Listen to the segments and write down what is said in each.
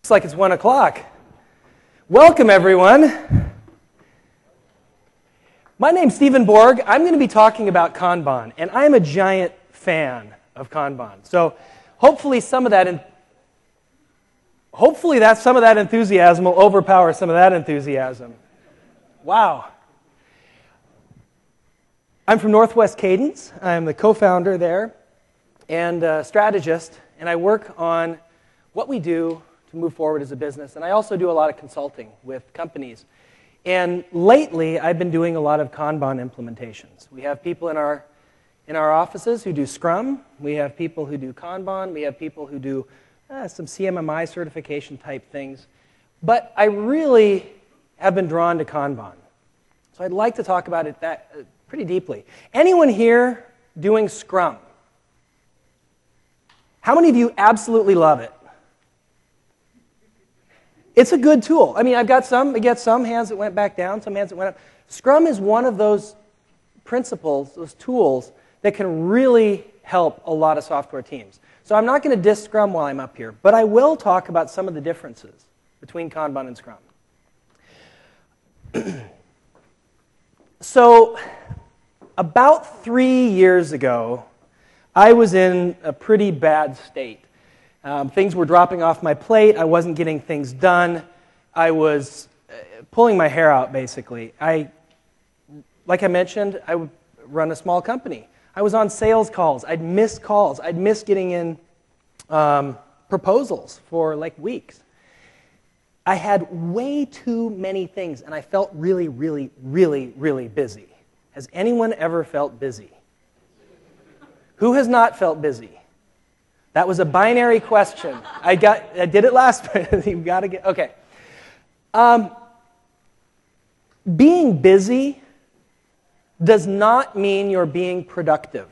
Looks like it's 1 o'clock. Welcome, everyone. My name's Stephen Borg. I'm going to be talking about Kanban, and I'm a giant fan of Kanban. So hopefully some of that enthusiasm will overpower some of that enthusiasm. Wow. I'm from Northwest Cadence. I'm the co-founder there and a strategist, and I work on what we do to move forward as a business. And I also do a lot of consulting with companies. And lately, I've been doing a lot of Kanban implementations. We have people in our offices who do Scrum. We have people who do Kanban. We have people who do some CMMI certification type things. But I really have been drawn to Kanban. So I'd like to talk about it pretty deeply. Anyone here doing Scrum? How many of you absolutely love it? It's a good tool. I mean, I get some hands that went back down, some hands that went up. Scrum is one of those principles, those tools, that can really help a lot of software teams. So I'm not going to diss Scrum while I'm up here, but I will talk about some of the differences between Kanban and Scrum. So about 3 years ago, I was in a pretty bad state. Things were dropping off my plate. I wasn't getting things done. I was pulling my hair out, basically. Like I mentioned, I would run a small company. I was on sales calls. I'd miss calls. I'd miss getting in proposals for like weeks. I had way too many things, and I felt really, really, really, really busy. Has anyone ever felt busy? Who has not felt busy? That was a binary question. I did it last time. You've got to get, okay. Being busy does not mean you're being productive.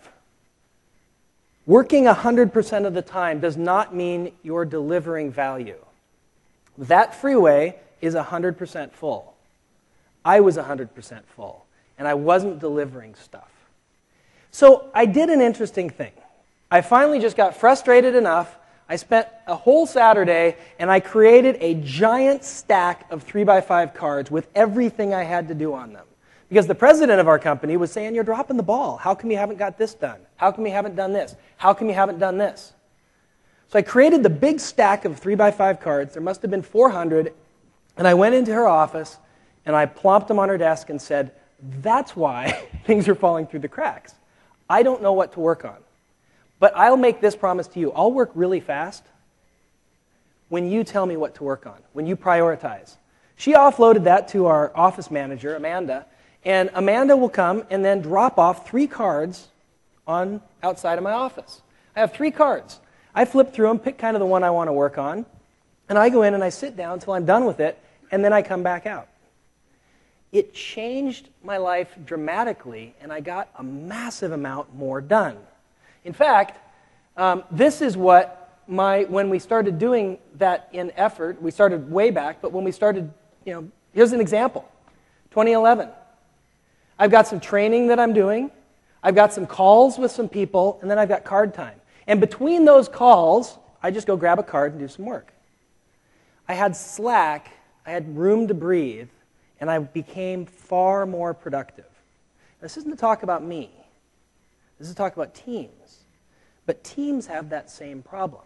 Working 100% of the time does not mean you're delivering value. That freeway is 100% full. I was 100% full, and I wasn't delivering stuff. So I did an interesting thing. I finally just got frustrated enough. I spent a whole Saturday, and I created a giant stack of 3x5 cards with everything I had to do on them. Because the president of our company was saying, you're dropping the ball. How come you haven't got this done? How come you haven't done this? How come you haven't done this? So I created the big stack of 3x5 cards. There must have been 400. And I went into her office, and I plopped them on her desk and said, that's why things are falling through the cracks. I don't know what to work on. But I'll make this promise to you. I'll work really fast when you tell me what to work on, when you prioritize. She offloaded that to our office manager, Amanda, and Amanda will come and then drop off 3 cards outside of my office. I have 3 cards. I flip through them, pick kind of the one I want to work on, and I go in and I sit down until I'm done with it, and then I come back out. It changed my life dramatically, and I got a massive amount more done. In fact, this is what when we started doing that in effort, we started way back, but when we started, here's an example. 2011. I've got some training that I'm doing. I've got some calls with some people, and then I've got card time. And between those calls, I just go grab a card and do some work. I had slack, I had room to breathe, and I became far more productive. This isn't to talk about me. This is to talk about teams. But teams have that same problem.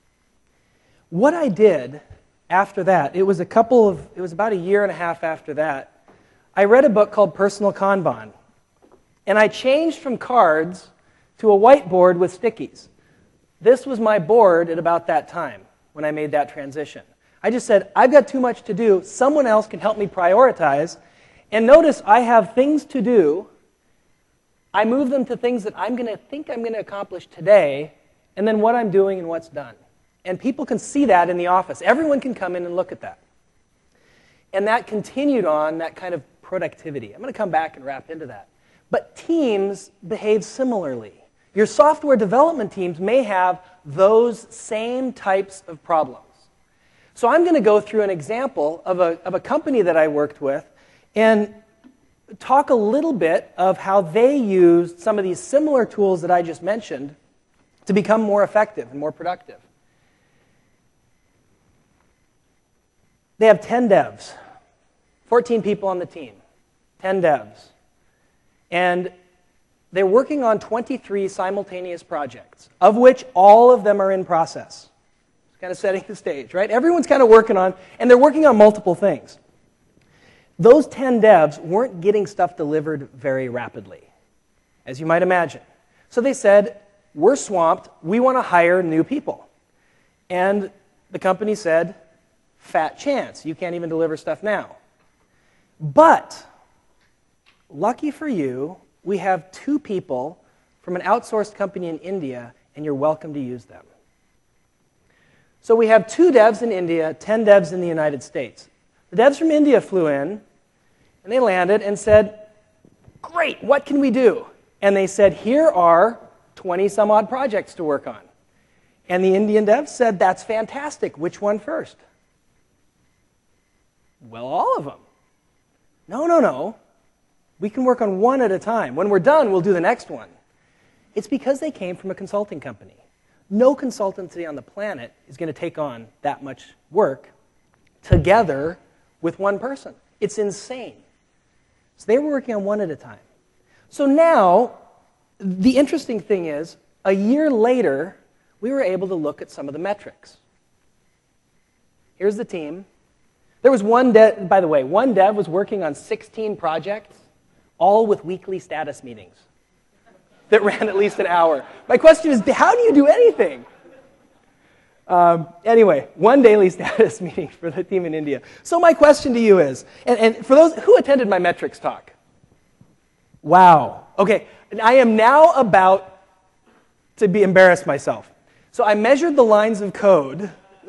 What I did after that, it was about a year and a half after that, I read a book called Personal Kanban. And I changed from cards to a whiteboard with stickies. This was my board at about that time when I made that transition. I just said, I've got too much to do. Someone else can help me prioritize. And notice I have things to do. I move them to things that I'm going to accomplish today, and then what I'm doing and what's done. And people can see that in the office. Everyone can come in and look at that. And that continued on, that kind of productivity. I'm going to come back and wrap into that. But teams behave similarly. Your software development teams may have those same types of problems. So I'm going to go through an example of a company that I worked with, and talk a little bit of how they used some of these similar tools that I just mentioned to become more effective and more productive. They have 10 devs, 14 people on the team, 10 devs. And they're working on 23 simultaneous projects, of which all of them are in process. It's kind of setting the stage, right? Everyone's kind of working on, and they're working on multiple things. Those 10 devs weren't getting stuff delivered very rapidly, as you might imagine. So they said, we're swamped, we want to hire new people. And the company said, fat chance, you can't even deliver stuff now. But, lucky for you, we have 2 people from an outsourced company in India, and you're welcome to use them. So we have 2 devs in India, 10 devs in the United States. The devs from India flew in, and they landed and said, great, what can we do? And they said, here are 20 some odd projects to work on. And the Indian devs said, that's fantastic, which one first? Well, all of them. No. We can work on one at a time. When we're done, we'll do the next one. It's because they came from a consulting company. No consultancy on the planet is going to take on that much work together with one person. It's insane. So they were working on one at a time. So now, the interesting thing is, a year later, we were able to look at some of the metrics. Here's the team. There was one dev, by the way, one dev was working on 16 projects, all with weekly status meetings that ran at least an hour. My question is, how do you do anything? Anyway, one daily status meeting for the team in India. So my question to you is, and for those who attended my metrics talk, wow. Okay, and I am now about to be embarrassed myself. So I measured the lines of code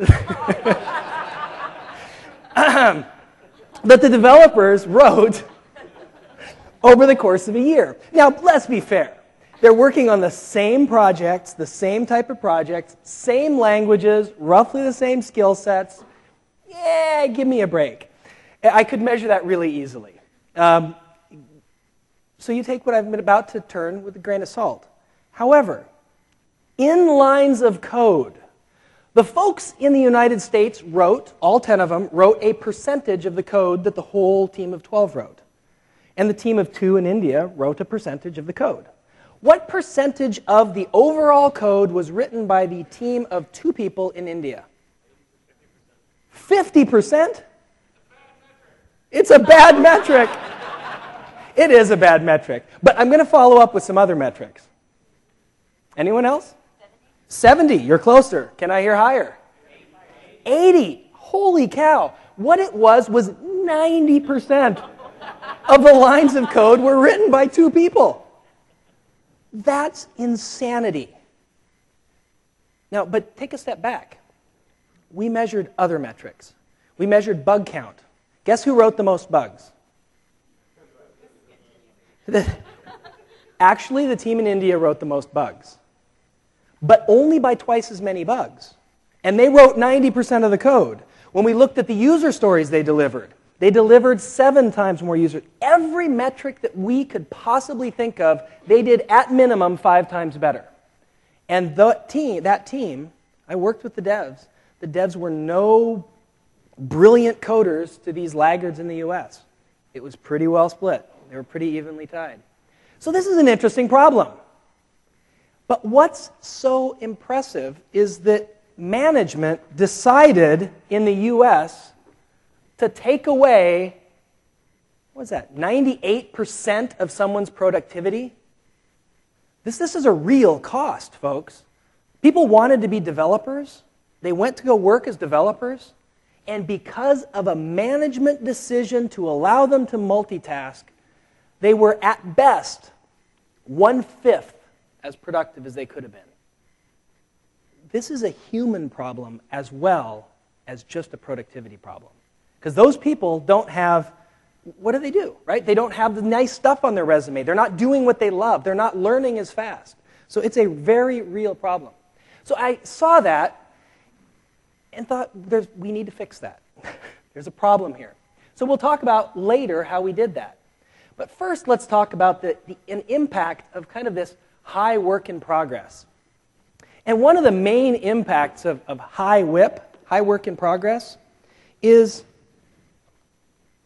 that the developers wrote over the course of a year. Now, let's be fair. They're working on the same projects, the same type of projects, same languages, roughly the same skill sets. Yeah, give me a break. I could measure that really easily. So you take what I'm about to turn with a grain of salt. However, in lines of code, the folks in the United States wrote, all 10 of them, wrote a percentage of the code that the whole team of 12 wrote. And the team of 2 in India wrote a percentage of the code. What percentage of the overall code was written by the team of 2 people in India? 50%? It's a bad metric. It is a bad metric. But I'm going to follow up with some other metrics. Anyone else? 70. You're closer. Can I hear higher? 80. Holy cow. What it was 90% of the lines of code were written by 2 people. That's insanity. Now, but take a step back. We measured other metrics. We measured bug count. Guess who wrote the most bugs? Actually, the team in India wrote the most bugs, but only by twice as many bugs. And they wrote 90% of the code. When we looked at the user stories they delivered 7 times more users. Every metric that we could possibly think of, they did at minimum 5 times better. And that team, I worked with the devs. The devs were no brilliant coders to these laggards in the US. It was pretty well split. They were pretty evenly tied. So this is an interesting problem. But what's so impressive is that management decided in the US to take away, what's that, 98% of someone's productivity? This is a real cost, folks. People wanted to be developers. They went to go work as developers. And because of a management decision to allow them to multitask, they were at best 1/5 as productive as they could have been. This is a human problem as well as just a productivity problem. Because those people don't have, what do, right? They don't have the nice stuff on their resume. They're not doing what they love. They're not learning as fast. So it's a very real problem. So I saw that and thought, we need to fix that. There's a problem here. So we'll talk about later how we did that. But first, let's talk about an impact of kind of this high work in progress. And one of the main impacts of high WIP, high work in progress, is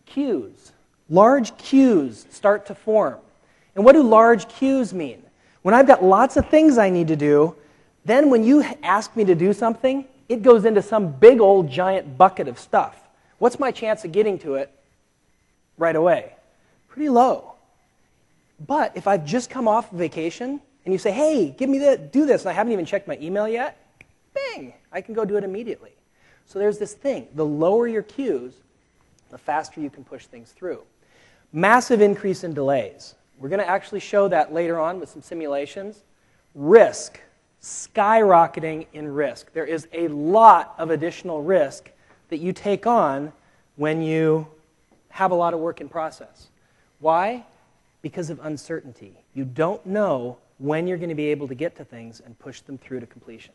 queues. Large queues start to form. And what do large queues mean? When I've got lots of things I need to do, then when you ask me to do something, it goes into some big old giant bucket of stuff. What's my chance of getting to it right away? Pretty low. But if I've just come off vacation and you say, hey, give me that, do this, and I haven't even checked my email yet, bang, I can go do it immediately. So there's this thing. The lower your queues, the faster you can push things through. Massive increase in delays. We're going to actually show that later on with some simulations. Risk, skyrocketing in risk. There is a lot of additional risk that you take on when you have a lot of work in process. Why? Because of uncertainty. You don't know when you're going to be able to get to things and push them through to completion.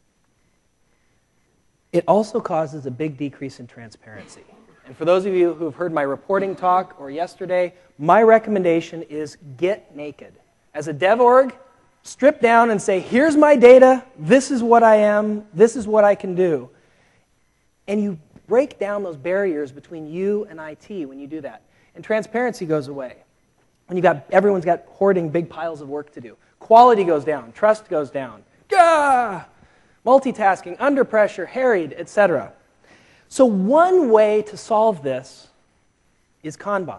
It also causes a big decrease in transparency. And for those of you who have heard my reporting talk or yesterday, my recommendation is get naked. As a dev org, strip down and say, here's my data, this is what I am, this is what I can do. And you break down those barriers between you and IT when you do that. And transparency goes away. When everyone's got hoarding big piles of work to do. Quality goes down, trust goes down. Gah! Multitasking, under pressure, harried, etc. So one way to solve this is Kanban.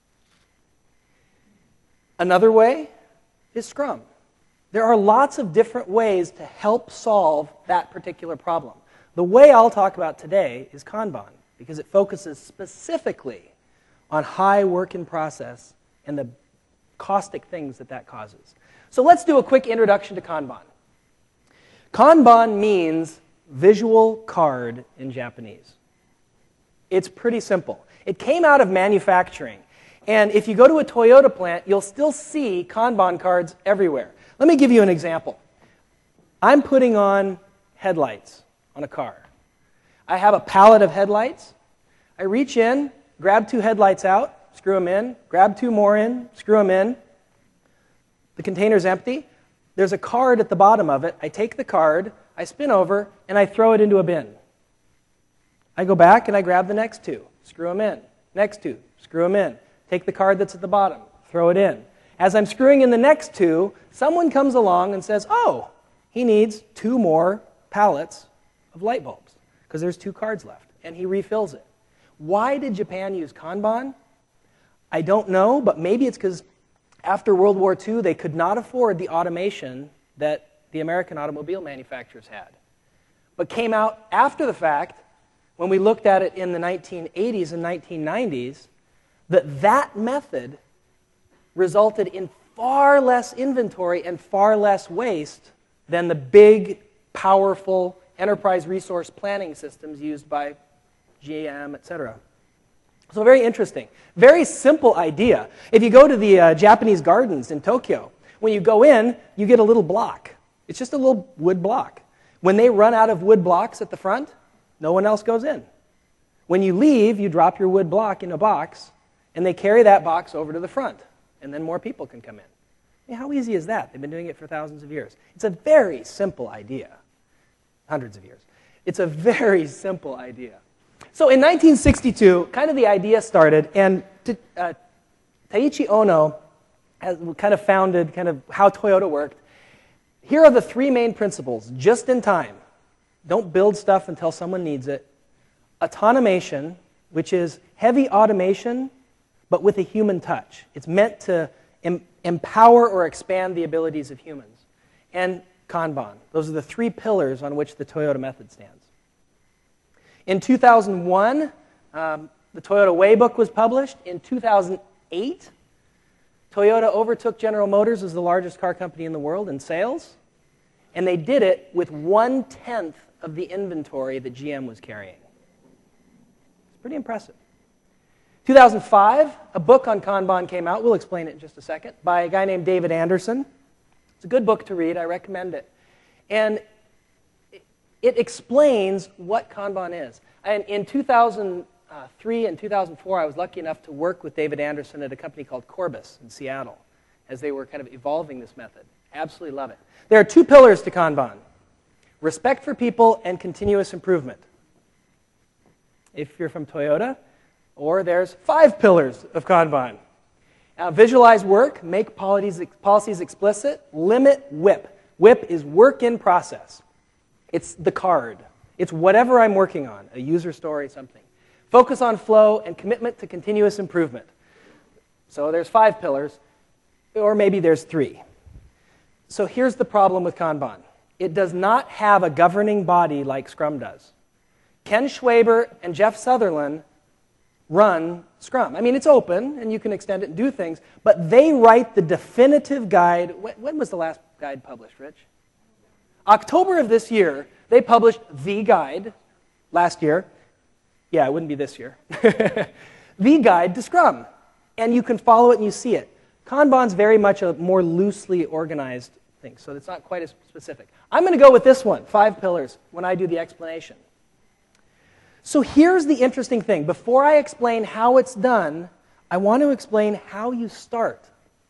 Another way is Scrum. There are lots of different ways to help solve that particular problem. The way I'll talk about today is Kanban, because it focuses specifically on high work in process and the caustic things that causes. So let's do a quick introduction to Kanban. Kanban means visual card in Japanese. It's pretty simple. It came out of manufacturing. And if you go to a Toyota plant, you'll still see Kanban cards everywhere. Let me give you an example. I'm putting on headlights on a car. I have a pallet of headlights. I reach in, grab 2 headlights out, screw them in, grab 2 more in, screw them in. The container's empty. There's a card at the bottom of it. I take the card, I spin over, and I throw it into a bin. I go back and I grab the next 2, screw them in. Next 2, screw them in. Take the card that's at the bottom, throw it in. As I'm screwing in the next 2, someone comes along and says, oh, he needs 2 more pallets of light bulbs because there's 2 cards left, and he refills it. Why did Japan use Kanban? I don't know, but maybe it's because after World War II, they could not afford the automation that the American automobile manufacturers had. But came out after the fact, when we looked at it in the 1980s and 1990s, that method resulted in far less inventory and far less waste than the big, powerful enterprise resource planning systems used by GM, etc. So very interesting. Very simple idea. If you go to the Japanese gardens in Tokyo, when you go in, you get a little block. It's just a little wood block. When they run out of wood blocks at the front, no one else goes in. When you leave, you drop your wood block in a box, and they carry that box over to the front, and then more people can come in. I mean, how easy is that? They've been doing it for thousands of years. It's a very simple idea. Hundreds of years. It's a very simple idea. So in 1962, kind of the idea started, and Taiichi Ohno has kind of founded kind of how Toyota worked. Here are the 3 main principles. Just in time. Don't build stuff until someone needs it. Autonomation, which is heavy automation, but with a human touch. It's meant to empower or expand the abilities of humans. And Kanban. Those are the 3 pillars on which the Toyota method stands. In 2001, the Toyota Way book was published. In 2008, Toyota overtook General Motors as the largest car company in the world in sales. And they did it with 1/10 of the inventory that GM was carrying. It's pretty impressive. 2005, a book on Kanban came out. We'll explain it in just a second, by a guy named David Anderson. It's a good book to read. I recommend it. And it explains what Kanban is. And in 2003 and 2004, I was lucky enough to work with David Anderson at a company called Corbis in Seattle as they were kind of evolving this method. Absolutely love it. There are 2 pillars to Kanban: respect for people and continuous improvement. If you're from Toyota Or there's 5 pillars of Kanban. Visualize work, make policies explicit, limit WIP. WIP is work in process. It's the card. It's whatever I'm working on, a user story, something. Focus on flow and commitment to continuous improvement. So there's 5 pillars, or maybe there's 3. So here's the problem with Kanban. It does not have a governing body like Scrum does. Ken Schwaber and Jeff Sutherland run Scrum. I mean, it's open, and you can extend it and do things, but they write the definitive guide. When was the last guide published, Rich? October of this year, they published the guide. Last year. Yeah, it wouldn't be this year. The guide to Scrum. And you can follow it and you see it. Kanban's very much a more loosely organized thing, so it's not quite as specific. I'm going to go with this one, 5 pillars, when I do the explanation. So here's the interesting thing. Before I explain how it's done, I want to explain how you start.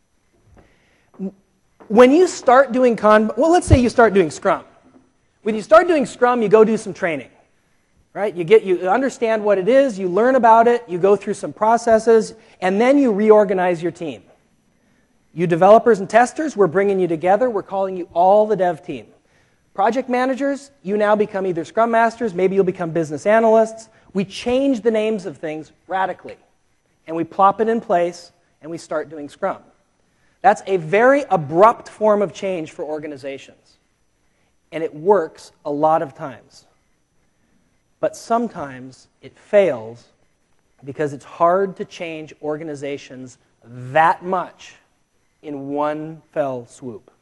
When you start doing Kanban, well, let's say you start doing Scrum. When you start doing Scrum, you go do some training. Right? You understand what it is, you learn about it, you go through some processes, and then you reorganize your team. You developers and testers, we're bringing you together. We're calling you all the dev team. Project managers, you now become either Scrum Masters, maybe you'll become business analysts. We change the names of things radically, and we plop it in place, and we start doing Scrum. That's a very abrupt form of change for organizations, and it works a lot of times. But sometimes it fails because it's hard to change organizations that much in one fell swoop.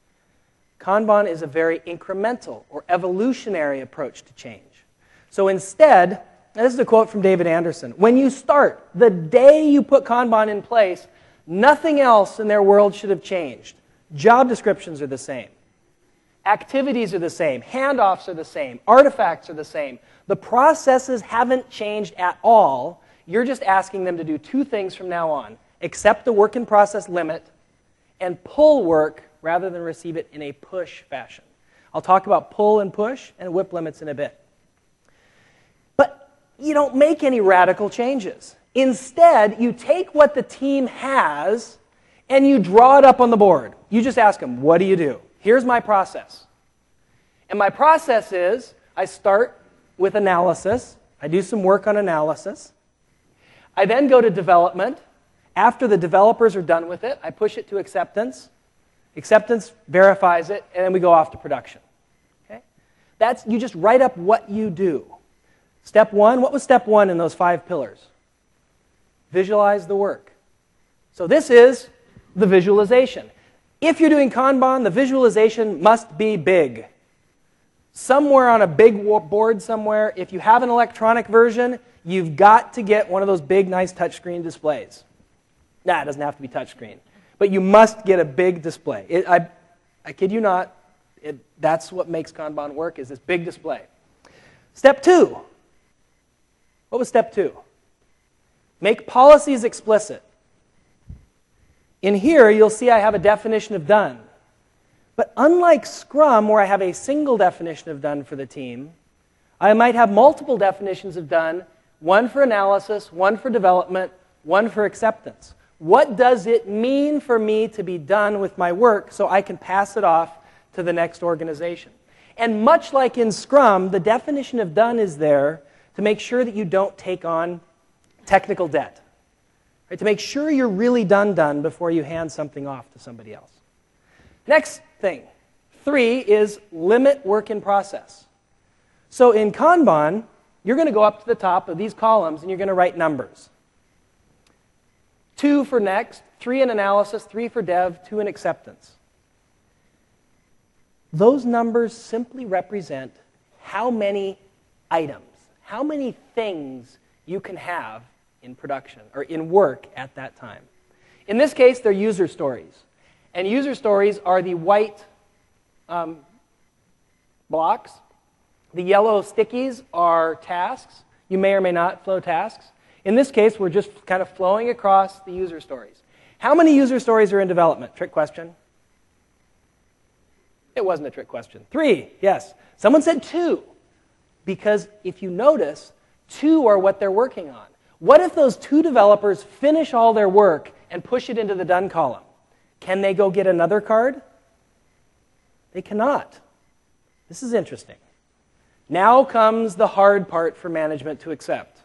Kanban is a very incremental or evolutionary approach to change. So instead, this is a quote from David Anderson, when you start, the day you put Kanban in place, nothing else in their world should have changed. Job descriptions are the same. Activities are the same. Handoffs are the same. Artifacts are the same. The processes haven't changed at all. You're just asking them to do 2 things from now on. Accept the work in process limit and pull work rather than receive it in a push fashion. I'll talk about pull and push and WIP limits in a bit. But you don't make any radical changes. Instead, you take what the team has and you draw it up on the board. You just ask them, what do you do? Here's my process. And my process is, I start with analysis. I do some work on analysis. I then go to development. After the developers are done with it, I push it to acceptance. Acceptance verifies it, and then we go off to production. Okay? You just write up what you do. Step 1, what was step 1 in those 5 pillars? Visualize the work. So this is the visualization. If you're doing Kanban, the visualization must be big. Somewhere on a big board somewhere, if you have an electronic version, you've got to get one of those big, nice touchscreen displays. Nah, it doesn't have to be touchscreen. But you must get a big display. I kid you not, that's what makes Kanban work, is this big display. Step 2. What was step 2? Make policies explicit. In here, you'll see I have a definition of done. But unlike Scrum, where I have a single definition of done for the team, I might have multiple definitions of done, one for analysis, one for development, one for acceptance. What does it mean for me to be done with my work so I can pass it off to the next organization? And much like in Scrum, the definition of done is there to make sure that you don't take on technical debt. Right, to make sure you're really done before you hand something off to somebody else. Next thing, 3 is limit work in process. So in Kanban, you're going to go up to the top of these columns and you're going to write numbers. 2 for next, 3 in analysis, 3 for dev, 2 in acceptance. Those numbers simply represent how many items, how many things you can have in production or in work at that time. In this case, they're user stories. And user stories are the white blocks. The yellow stickies are tasks. You may or may not flow tasks. In this case, we're just kind of flowing across the user stories. How many user stories are in development? Trick question. It wasn't a trick question. 3, yes. Someone said 2. Because if you notice, 2 are what they're working on. What if those two developers finish all their work and push it into the done column? Can they go get another card? They cannot. This is interesting. Now comes the hard part for management to accept.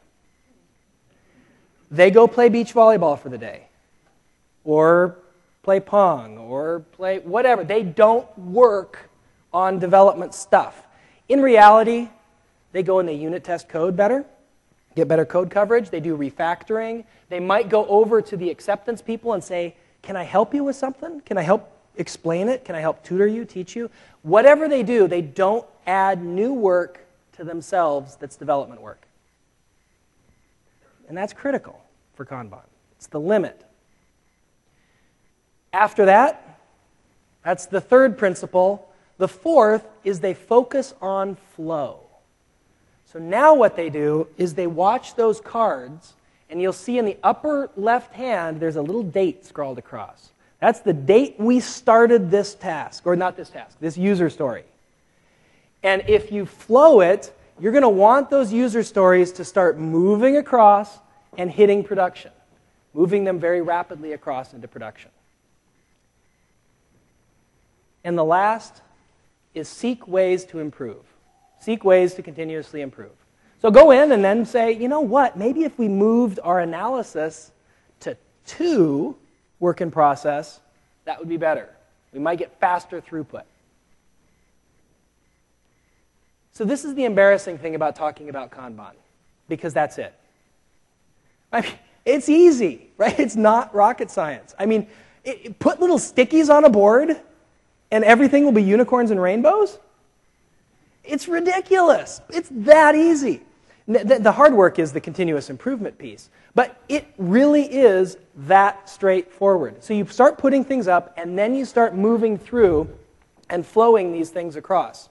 They go play beach volleyball for the day, or play Pong, or play whatever. They don't work on development stuff. In reality, they go and they unit test code better, get better code coverage. They do refactoring. They might go over to the acceptance people and say, can I help you with something? Can I help explain it? Can I help tutor you, teach you? Whatever they do, they don't add new work to themselves that's development work. And that's critical for Kanban. It's the limit. After that, that's the third principle. The fourth is they focus on flow. So now what they do is they watch those cards, and you'll see in the upper left hand, there's a little date scrawled across. That's the date we started this task, or not this task, this user story. And if you flow it, you're going to want those user stories to start moving across and hitting production, moving them very rapidly across into production. And the last is seek ways to improve. Seek ways to continuously improve. So go in and then say, you know what, maybe if we moved our analysis to 2 work in process, that would be better. We might get faster throughput. So this is the embarrassing thing about talking about Kanban, because that's it. I mean, it's easy, right? It's not rocket science. I mean, put little stickies on a board and everything will be unicorns and rainbows? It's ridiculous. It's that easy. The hard work is the continuous improvement piece. But it really is that straightforward. So you start putting things up, and then you start moving through and flowing these things across.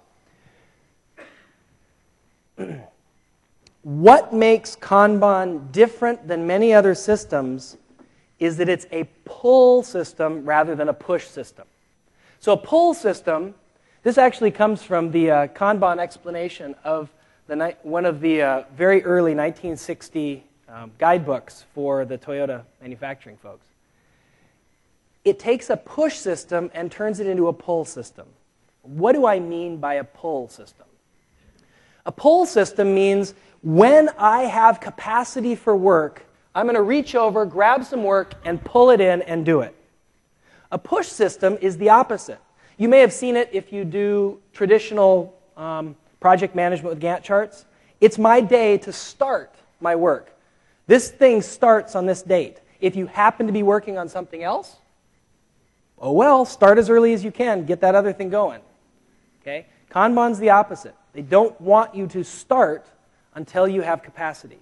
What makes Kanban different than many other systems is that it's a pull system rather than a push system. So a pull system, this actually comes from the Kanban explanation of one of the very early 1960 guidebooks for the Toyota manufacturing folks. It takes a push system and turns it into a pull system. What do I mean by a pull system? A pull system means when I have capacity for work, I'm going to reach over, grab some work, and pull it in and do it. A push system is the opposite. You may have seen it if you do traditional project management with Gantt charts. It's my day to start my work. This thing starts on this date. If you happen to be working on something else, oh well, start as early as you can. Get that other thing going. Okay? Kanban's the opposite. They don't want you to start until you have capacity.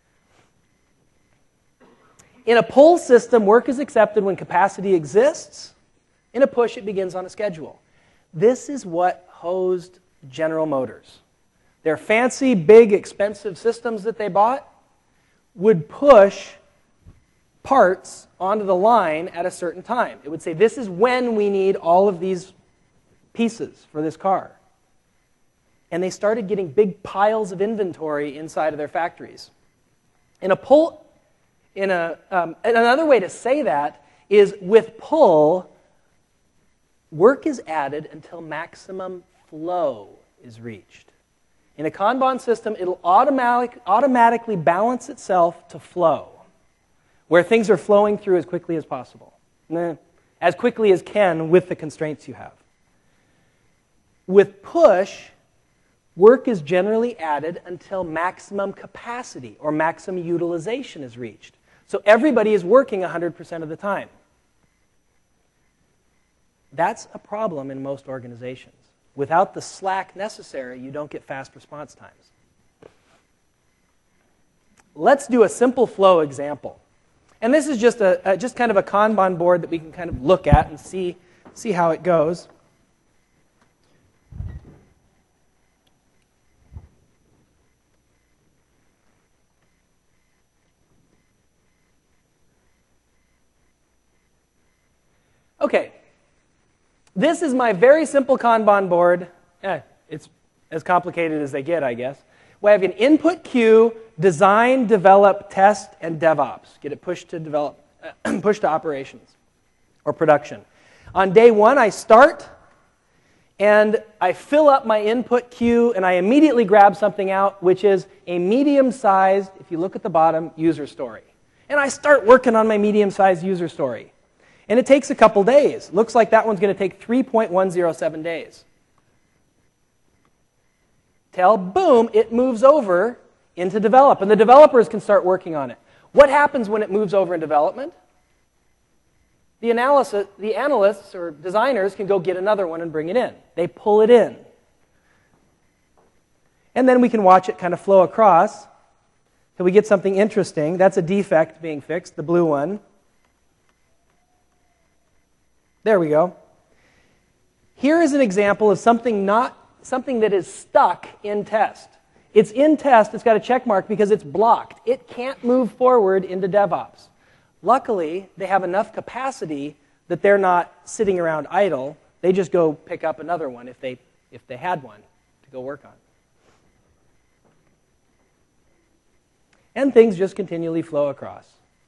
In a pull system, work is accepted when capacity exists. In a push, it begins on a schedule. This is what hosed General Motors. Their fancy, big, expensive systems that they bought would push parts onto the line at a certain time. It would say, this is when we need all of these pieces for this car. And they started getting big piles of inventory inside of their factories. Another way to say that is with pull, work is added until maximum flow is reached. In a Kanban system, it'll automatically balance itself to flow, where things are flowing through as quickly as possible, as quickly as can with the constraints you have. With push, work is generally added until maximum capacity or maximum utilization is reached. So everybody is working 100% of the time. That's a problem in most organizations. Without the slack necessary, you don't get fast response times. Let's do a simple flow example. And this is just kind of a Kanban board that we can kind of look at and see how it goes. Okay, this is my very simple Kanban board. It's as complicated as they get, I guess. We have an input queue, design, develop, test, and DevOps. Get it pushed to develop, push to operations or production. On day one, I start, and I fill up my input queue, and I immediately grab something out, which is a medium-sized, if you look at the bottom, user story. And I start working on my medium-sized user story. And it takes a couple days. Looks like that one's going to take 3.107 days. Till, boom, it moves over into develop, and the developers can start working on it. What happens when it moves over in development? The analysts or designers can go get another one and bring it in. They pull it in. And then we can watch it kind of flow across till we get something interesting. That's a defect being fixed, the blue one. There we go. Here is an example of something that is stuck in test. It's in test, it's got a check mark because it's blocked. It can't move forward into DevOps. Luckily, they have enough capacity that they're not sitting around idle. They just go pick up another one if they had one to go work on. And things just continually flow across.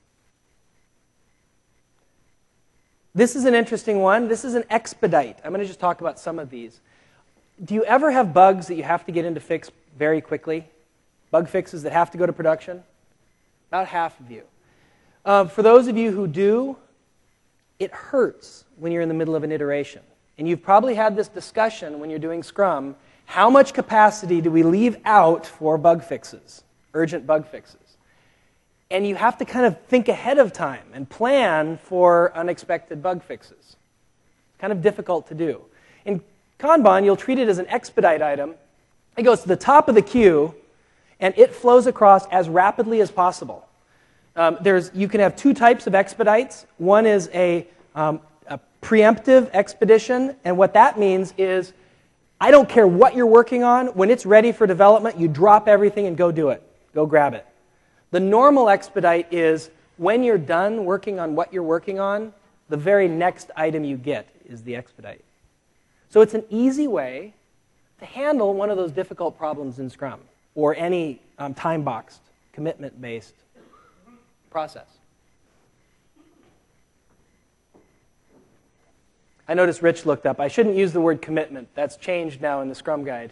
This is an interesting one. This is an expedite. I'm going to just talk about some of these. Do you ever have bugs that you have to get in to fix very quickly? Bug fixes that have to go to production? About half of you. For those of you who do, it hurts when you're in the middle of an iteration. And you've probably had this discussion when you're doing Scrum. How much capacity do we leave out for bug fixes, urgent bug fixes? And you have to kind of think ahead of time and plan for unexpected bug fixes. It's kind of difficult to do. In Kanban, you'll treat it as an expedite item. It goes to the top of the queue, and it flows across as rapidly as possible. You can have two types of expedites. One is a preemptive expedition, and what that means is I don't care what you're working on. When it's ready for development, you drop everything and go do it. Go grab it. The normal expedite is when you're done working on what you're working on, the very next item you get is the expedite. So it's an easy way to handle one of those difficult problems in Scrum or any time-boxed, commitment-based process. I noticed Rich looked up. I shouldn't use the word commitment. That's changed now in the Scrum Guide.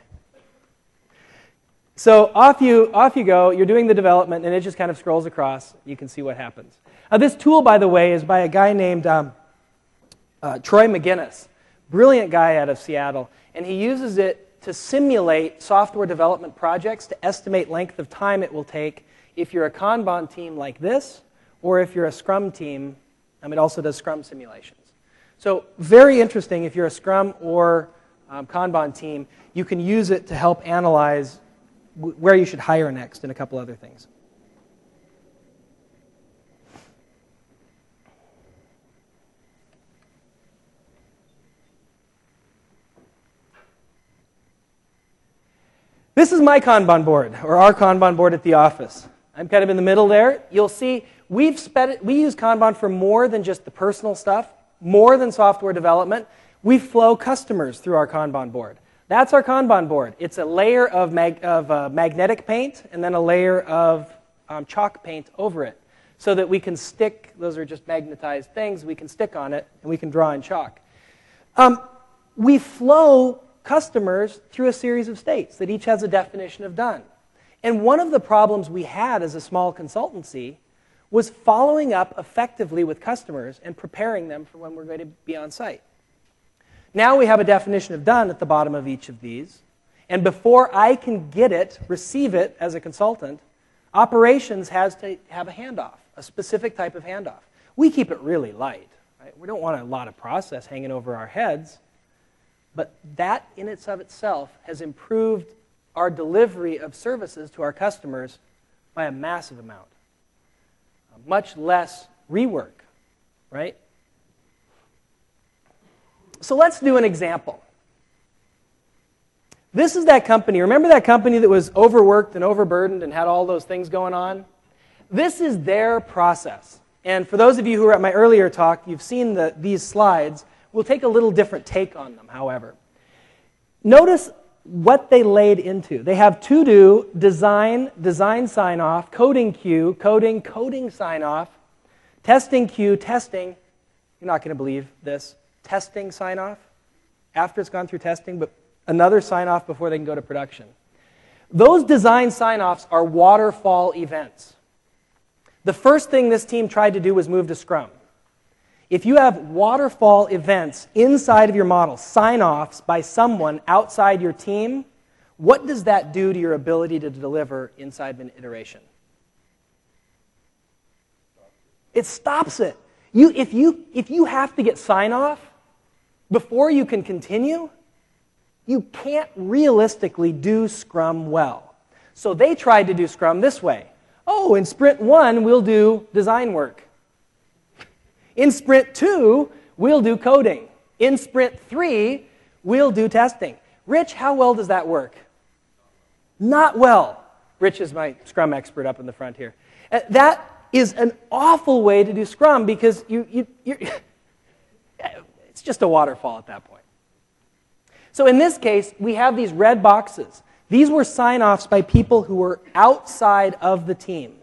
So off you go. You're doing the development, and it just kind of scrolls across. You can see what happens. This tool, by the way, is by a guy named Troy McGinnis. Brilliant guy out of Seattle. And he uses it to simulate software development projects to estimate length of time it will take if you're a Kanban team like this, or if you're a Scrum team. It also does Scrum simulations. So very interesting if you're a Scrum or Kanban team. You can use it to help analyze where you should hire next and a couple other things. This is my Kanban board, or our Kanban board at the office. I'm kind of in the middle there. You'll see we use Kanban for more than just the personal stuff, more than software development. We flow customers through our Kanban board. That's our Kanban board. It's a layer of magnetic paint and then a layer of chalk paint over it so that we can stick, those are just magnetized things, we can stick on it and we can draw in chalk. We flow customers through a series of states that each has a definition of done. And one of the problems we had as a small consultancy was following up effectively with customers and preparing them for when we're going to be on site. Now we have a definition of done at the bottom of each of these. And before I can get it, receive it as a consultant, operations has to have a handoff, a specific type of handoff. We keep it really light. Right? We don't want a lot of process hanging over our heads. But that in itself has improved our delivery of services to our customers by a massive amount. Much less rework, right? So let's do an example. This is that company. Remember that company that was overworked and overburdened and had all those things going on? This is their process. And for those of you who were at my earlier talk, you've seen these slides. We'll take a little different take on them, however. Notice what they laid into. They have to do, design sign off, coding queue, coding sign off, testing queue, testing. You're not going to believe this. Testing sign off after it's gone through testing, but another sign off before they can go to production. Those design sign offs are waterfall events. The first thing this team tried to do was move to Scrum. If you have waterfall events inside of your model, sign-offs by someone outside your team, what does that do to your ability to deliver inside of an iteration? It stops it. If you have to get sign-off before you can continue, you can't realistically do Scrum well. So they tried to do Scrum this way. Oh, in Sprint 1, we'll do design work. In Sprint 2, we'll do coding. In Sprint 3, we'll do testing. Rich, how well does that work? Not well. Rich is my Scrum expert up in the front here. That is an awful way to do Scrum because it's just a waterfall at that point. So in this case, we have these red boxes. These were sign-offs by people who were outside of the team.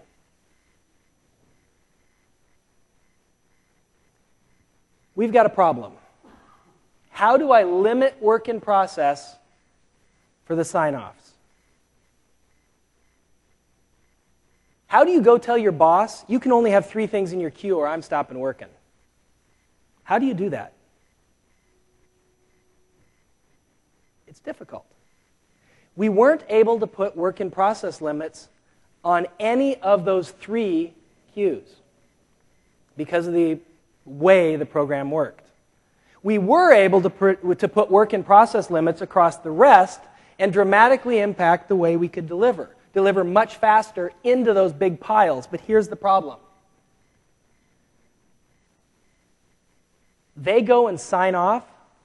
We've got a problem. How do I limit work in process for the sign-offs? How do you go tell your boss, you can only have 3 things in your queue or I'm stopping working? How do you do that? It's difficult. We weren't able to put work in process limits on any of those 3 queues because of the way the program worked. We were able to put work in process limits across the rest and dramatically impact the way we could deliver much faster into those big piles. But here's the problem. They go and sign off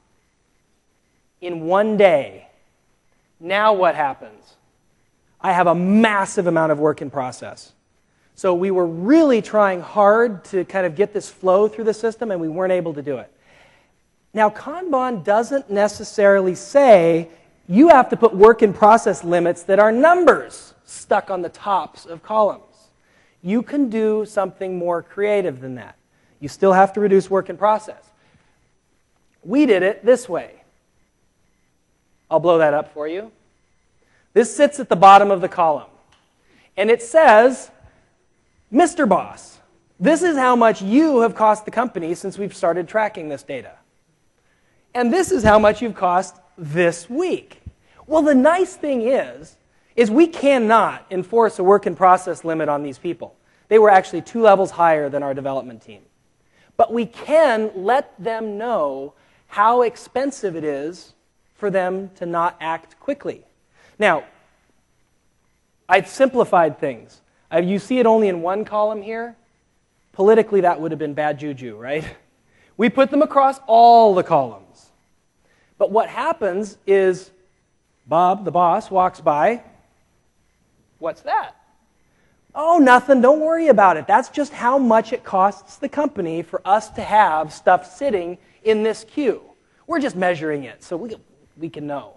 in 1 day. Now what happens? I have a massive amount of work in process. So we were really trying hard to kind of get this flow through the system, and we weren't able to do it. Now, Kanban doesn't necessarily say you have to put work in process limits that are numbers stuck on the tops of columns. You can do something more creative than that. You still have to reduce work in process. We did it this way. I'll blow that up for you. This sits at the bottom of the column. And it says, Mr. Boss, this is how much you have cost the company since we've started tracking this data. And this is how much you've cost this week. Well, the nice thing is we cannot enforce a work in process limit on these people. They were actually 2 levels higher than our development team. But we can let them know how expensive it is for them to not act quickly. Now, I've simplified things. You see it only in 1 column here. Politically, that would have been bad juju, right? We put them across all the columns. But what happens is Bob, the boss, walks by. What's that? Oh, nothing. Don't worry about it. That's just how much it costs the company for us to have stuff sitting in this queue. We're just measuring it so we can know.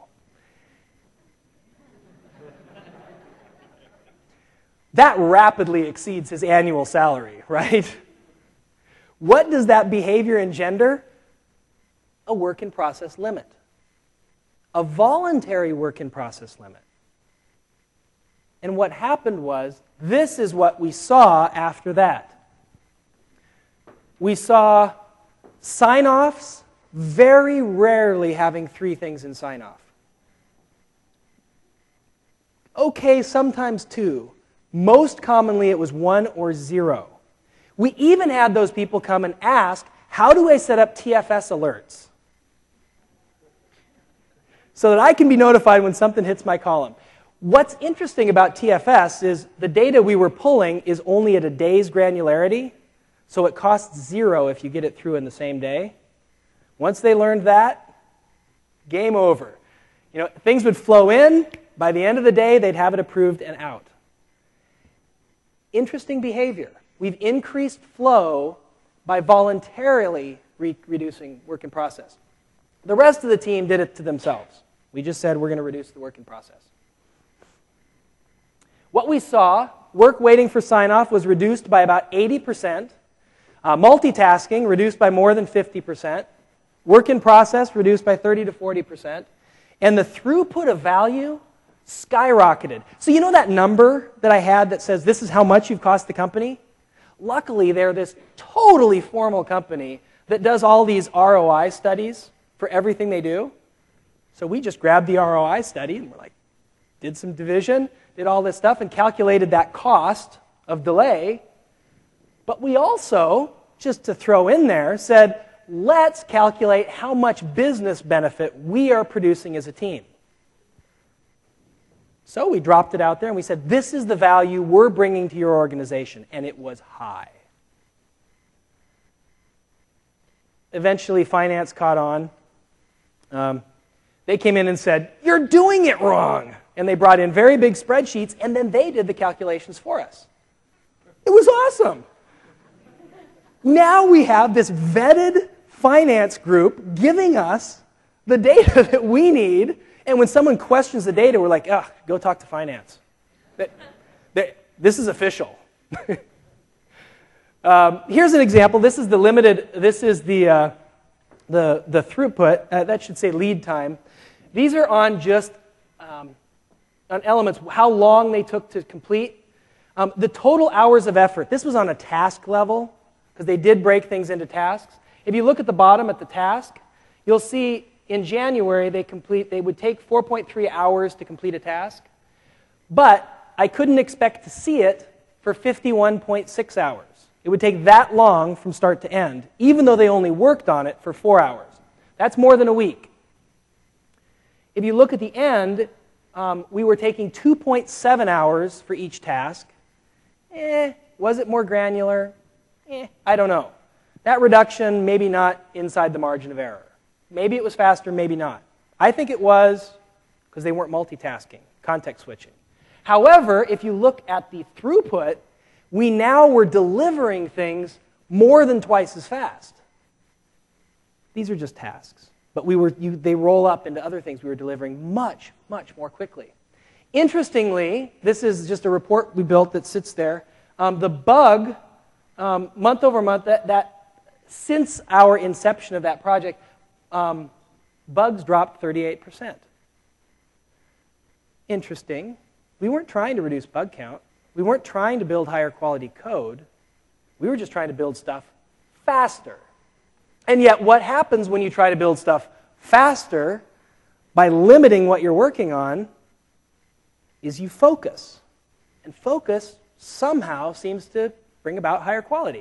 That rapidly exceeds his annual salary, right? What does that behavior engender? A work in process limit. A voluntary work in process limit. And what happened was, this is what we saw after that. We saw sign-offs very rarely having 3 things in sign-off. Okay, sometimes 2. Most commonly, it was 1 or 0. We even had those people come and ask, how do I set up TFS alerts so that I can be notified when something hits my column? What's interesting about TFS is the data we were pulling is only at a day's granularity, so it costs 0 if you get it through in the same day. Once they learned that, game over. Things would flow in. By the end of the day, they'd have it approved and out. Interesting behavior. We've increased flow by voluntarily reducing work in process. The rest of the team did it to themselves. We just said we're going to reduce the work in process. What we saw, work waiting for sign-off was reduced by about 80%. Multitasking reduced by more than 50%. Work in process reduced by 30 to 40%. And the throughput of value skyrocketed. So you know that number that I had that says this is how much you've cost the company? Luckily, they're this totally formal company that does all these ROI studies for everything they do. So we just grabbed the ROI study and we're like, did some division, did all this stuff, and calculated that cost of delay. But we also, just to throw in there, said, let's calculate how much business benefit we are producing as a team. So we dropped it out there and we said, this is the value we're bringing to your organization. And it was high. Eventually, finance caught on. They came in and said, you're doing it wrong. And they brought in very big spreadsheets, and then they did the calculations for us. It was awesome. Now we have this vetted finance group giving us the data that we need. And when someone questions the data, we're like, go talk to finance. This is official. Here's an example. This is the throughput. That should say lead time. These are on just on elements, how long they took to complete. The total hours of effort. This was on a task level, because they did break things into tasks. If you look at the bottom at the task, you'll see in January they would take 4.3 hours to complete a task. But I couldn't expect to see it for 51.6 hours. It would take that long from start to end, even though they only worked on it for 4 hours. That's more than a week. If you look at the end, we were taking 2.7 hours for each task. Was it more granular? I don't know. That reduction, maybe not inside the margin of error. Maybe it was faster, maybe not. I think it was because they weren't multitasking, context switching. However, if you look at the throughput, we now were delivering things more than twice as fast. These are just tasks. But they roll up into other things we were delivering much, much more quickly. Interestingly, this is just a report we built that sits there. The bug, month over month, that since our inception of that project, bugs dropped 38%. Interesting. We weren't trying to reduce bug count. We weren't trying to build higher quality code. We were just trying to build stuff faster. And yet, what happens when you try to build stuff faster by limiting what you're working on is you focus. And focus somehow seems to bring about higher quality.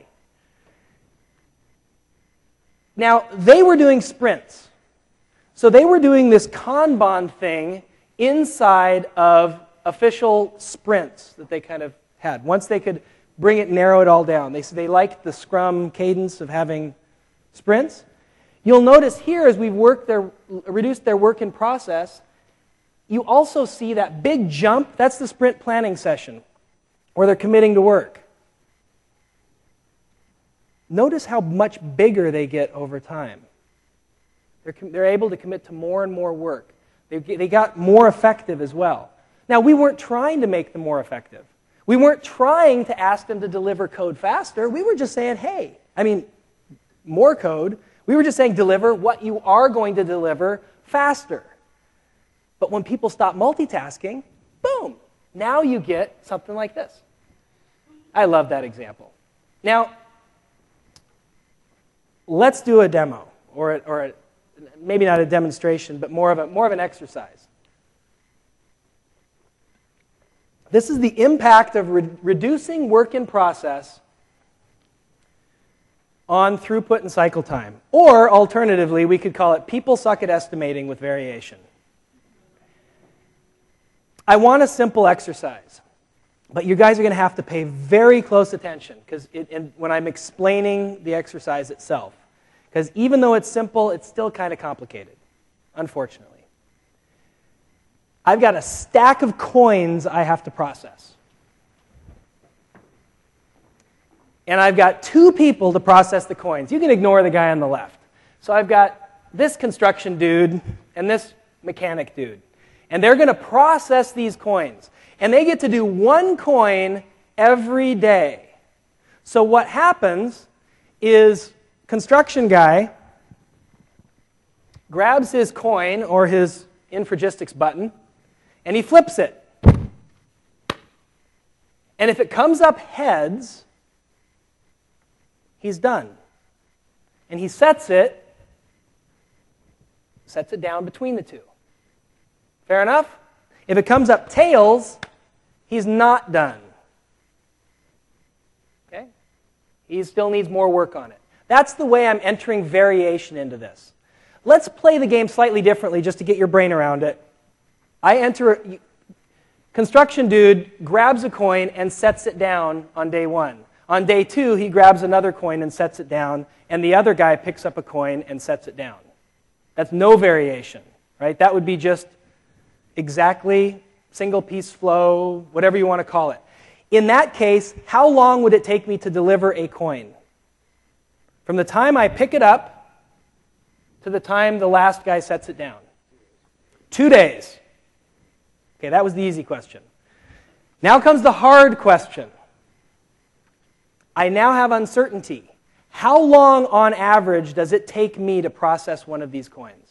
Now, they were doing sprints. So they were doing this Kanban thing inside of official sprints that they kind of had. Once they could bring it, narrow it all down. They liked the Scrum cadence of having sprints. You'll notice here as we've reduced their work in process, you also see that big jump. That's the sprint planning session where they're committing to work. Notice how much bigger they get over time. They're able to commit to more and more work. They got more effective as well. Now, we weren't trying to make them more effective. We weren't trying to ask them to deliver code faster. We were just saying, more code. We were just saying, deliver what you are going to deliver faster. But when people stop multitasking, boom, now you get something like this. I love that example. Now, let's do a demo, or maybe not a demonstration, but more of an exercise. This is the impact of reducing work in process on throughput and cycle time. Or, alternatively, we could call it people suck at estimating with variation. I want a simple exercise, but you guys are going to have to pay very close attention when I'm explaining the exercise itself. Because even though it's simple, it's still kind of complicated, unfortunately. I've got a stack of coins I have to process. And I've got 2 people to process the coins. You can ignore the guy on the left. So I've got this construction dude and this mechanic dude. And they're going to process these coins. And they get to do one coin every day. So what happens is construction guy grabs his coin or his infragistics button, and he flips it. And if it comes up heads, he's done. And he sets it down between the two. Fair enough? If it comes up tails, he's not done. Okay? He still needs more work on it. That's the way I'm entering variation into this. Let's play the game slightly differently just to get your brain around it. Construction dude grabs a coin and sets it down on day 1. On day 2, he grabs another coin and sets it down, and the other guy picks up a coin and sets it down. That's no variation, right? That would be just exactly single piece flow, whatever you want to call it. In that case, how long would it take me to deliver a coin? From the time I pick it up to the time the last guy sets it down. 2 days. Okay, that was the easy question. Now comes the hard question. I now have uncertainty. How long on average does it take me to process one of these coins?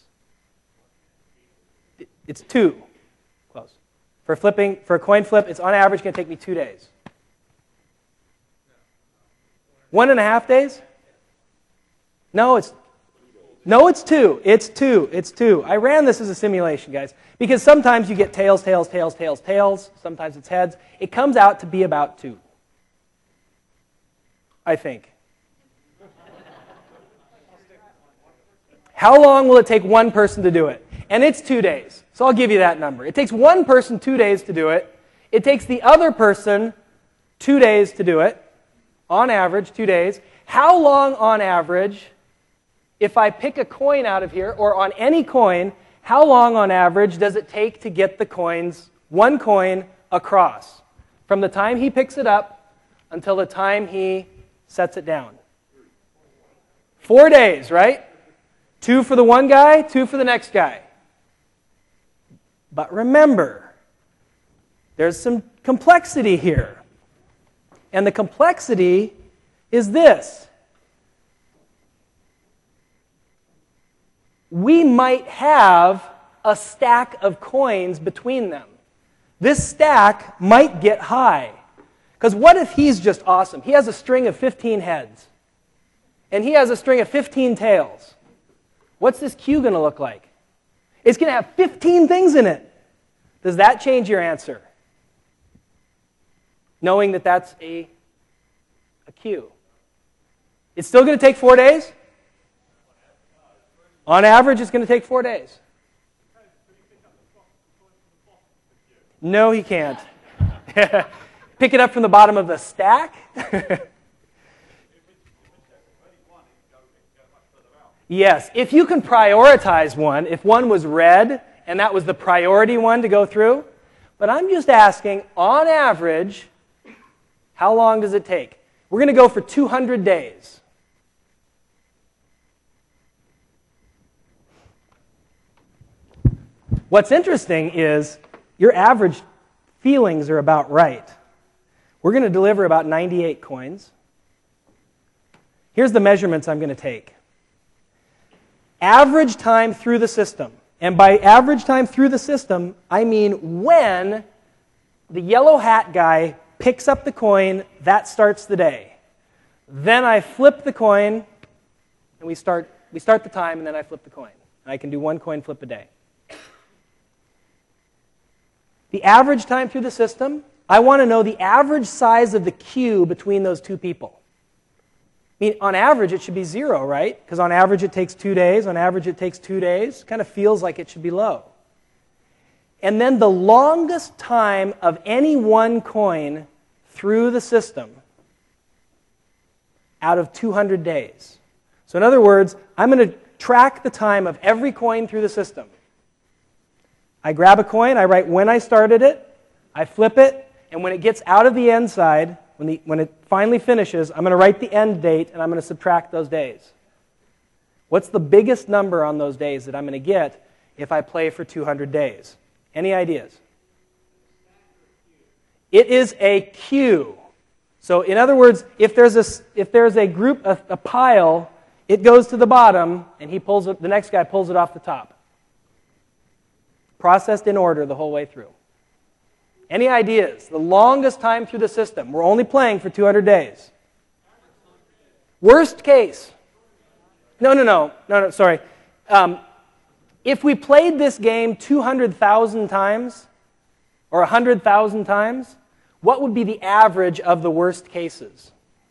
It's 2. Close. For a coin flip, it's on average going to take me 2 days. 1.5 days? No, it's 2. It's 2. It's 2. I ran this as a simulation, guys, because sometimes you get tails, tails, tails, tails, tails. Sometimes it's heads. It comes out to be about 2. I think. How long will it take one person to do it? And it's 2 days. So I'll give you that number. It takes one person 2 days to do it. It takes the other person 2 days to do it. On average, 2 days. How long on average, if I pick a coin out of here, or on any coin, how long on average does it take to get the coins, one coin, across? From the time he picks it up until the time he sets it down. 4 days, right? 2 for the one guy, 2 for the next guy. But remember, there's some complexity here. And the complexity is this. We might have a stack of coins between them. This stack might get high. Because what if he's just awesome? He has a string of 15 heads. And he has a string of 15 tails. What's this queue going to look like? It's going to have 15 things in it. Does that change your answer? Knowing that that's a queue. It's still going to take 4 days? On average, it's going to take 4 days. No, he can't. Pick it up from the bottom of the stack? Yes, if you can prioritize one, if one was red and that was the priority one to go through. But I'm just asking, on average, how long does it take? We're going to go for 200 days. What's interesting is your average feelings are about right. We're going to deliver about 98 coins. Here's the measurements I'm going to take. Average time through the system. And by average time through the system, I mean when the yellow hat guy picks up the coin, that starts the day. Then I flip the coin, and we start the time, and then I flip the coin. And I can do one coin flip a day. The average time through the system, I want to know the average size of the queue between those two people. I mean, on average, it should be 0, right? Because on average, it takes 2 days. On average, it takes 2 days. Kind of feels like it should be low. And then the longest time of any one coin through the system out of 200 days. So in other words, I'm going to track the time of every coin through the system. I grab a coin, I write when I started it, I flip it, and when it gets out of the end side, when it finally finishes, I'm going to write the end date, and I'm going to subtract those days. What's the biggest number on those days that I'm going to get if I play for 200 days? Any ideas? It is a queue. So in other words, if there's a group, a pile, it goes to the bottom, and the next guy pulls it off the top. Processed in order the whole way through. Any ideas? The longest time through the system. We're only playing for 200 days. Worst case. No, sorry. If we played this game 200,000 times, or 100,000 times, what would be the average of the worst cases?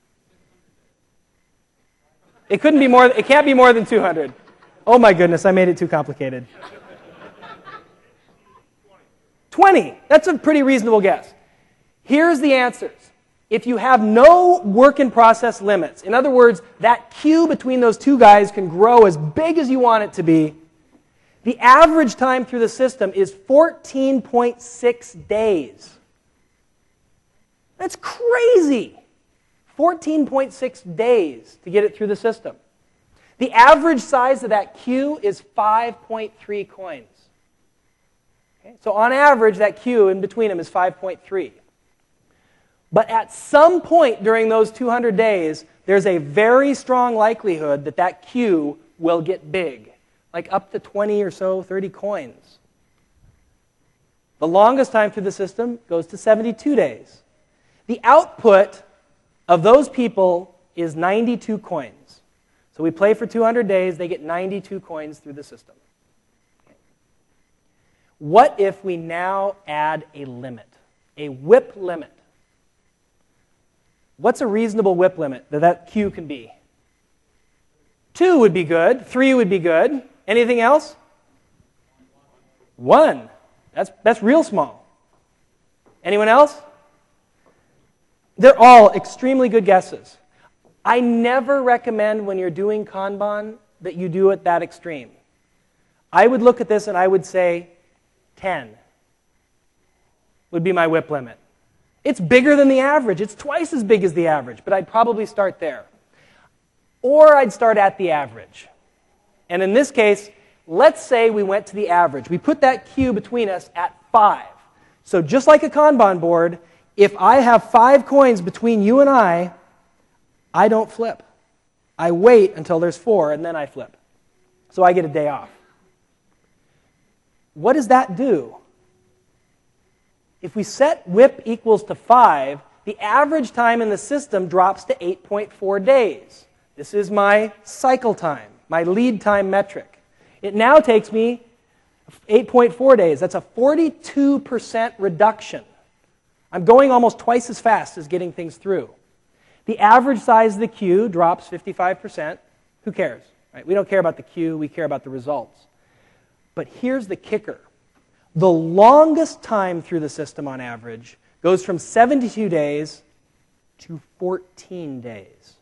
It couldn't be more. It can't be more than 200. Oh my goodness, I made it too complicated. 20. That's a pretty reasonable guess. Here's the answers. If you have no work in process limits, in other words, that queue between those two guys can grow as big as you want it to be, the average time through the system is 14.6 days. That's crazy. 14.6 days to get it through the system. The average size of that queue is 5.3 coins. Okay? So on average, that queue in between them is 5.3. But at some point during those 200 days, there's a very strong likelihood that that queue will get big, like up to 20 or so, 30 coins. The longest time through the system goes to 72 days. The output of those people is 92 coins. So we play for 200 days, they get 92 coins through the system. Okay. What if we now add a limit, a whip limit? What's a reasonable whip limit that queue can be? 2 would be good. 3 would be good. Anything else? 1. That's real small. Anyone else? They're all extremely good guesses. I never recommend when you're doing Kanban that you do it that extreme. I would look at this and I would say 10 would be my whip limit. It's bigger than the average. It's twice as big as the average, but I'd probably start there. Or I'd start at the average. And in this case, let's say we went to the average. We put that queue between us at 5. So just like a Kanban board, if I have 5 coins between you and I don't flip. I wait until there's 4, and then I flip. So I get a day off. What does that do? If we set whip equals to 5, the average time in the system drops to 8.4 days. This is my cycle time, my lead time metric. It now takes me 8.4 days. That's a 42% reduction. I'm going almost twice as fast as getting things through. The average size of the queue drops 55%. Who cares? Right? We don't care about the queue. We care about the results. But here's the kicker. The longest time through the system on average goes from 72 days to 14 days.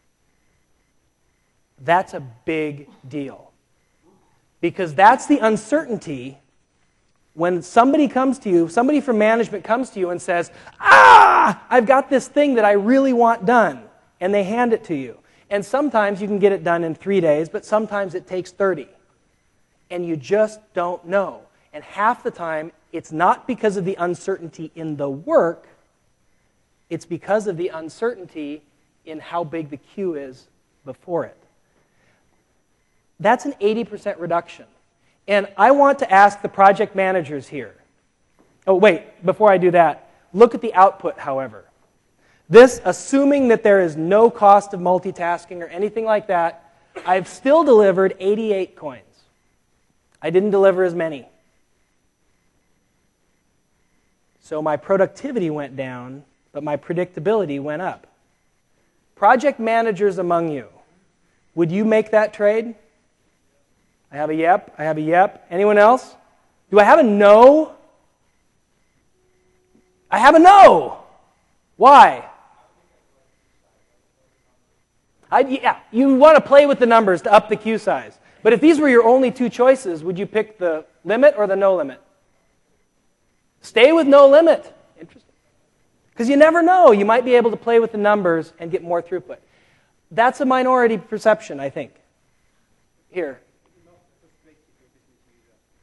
That's a big deal. Because that's the uncertainty when somebody comes to you, somebody from management comes to you and says, I've got this thing that I really want done, and they hand it to you. And sometimes you can get it done in 3 days, but sometimes it takes 30. And you just don't know. And half the time, it's not because of the uncertainty in the work, it's because of the uncertainty in how big the queue is before it. That's an 80% reduction. And I want to ask the project managers here. Oh, wait, before I do that, look at the output, however. This, assuming that there is no cost of multitasking or anything like that, I've still delivered 88 coins. I didn't deliver as many. So my productivity went down, but my predictability went up. Project managers among you, would you make that trade? I have a yep. I have a yep. Anyone else? Do I have a no? I have a no. Why? Yeah, you want to play with the numbers to up the queue size. But if these were your only 2 choices, would you pick the limit or the no limit? Stay with no limit. Interesting. Because you never know. You might be able to play with the numbers and get more throughput. That's a minority perception, I think. Here.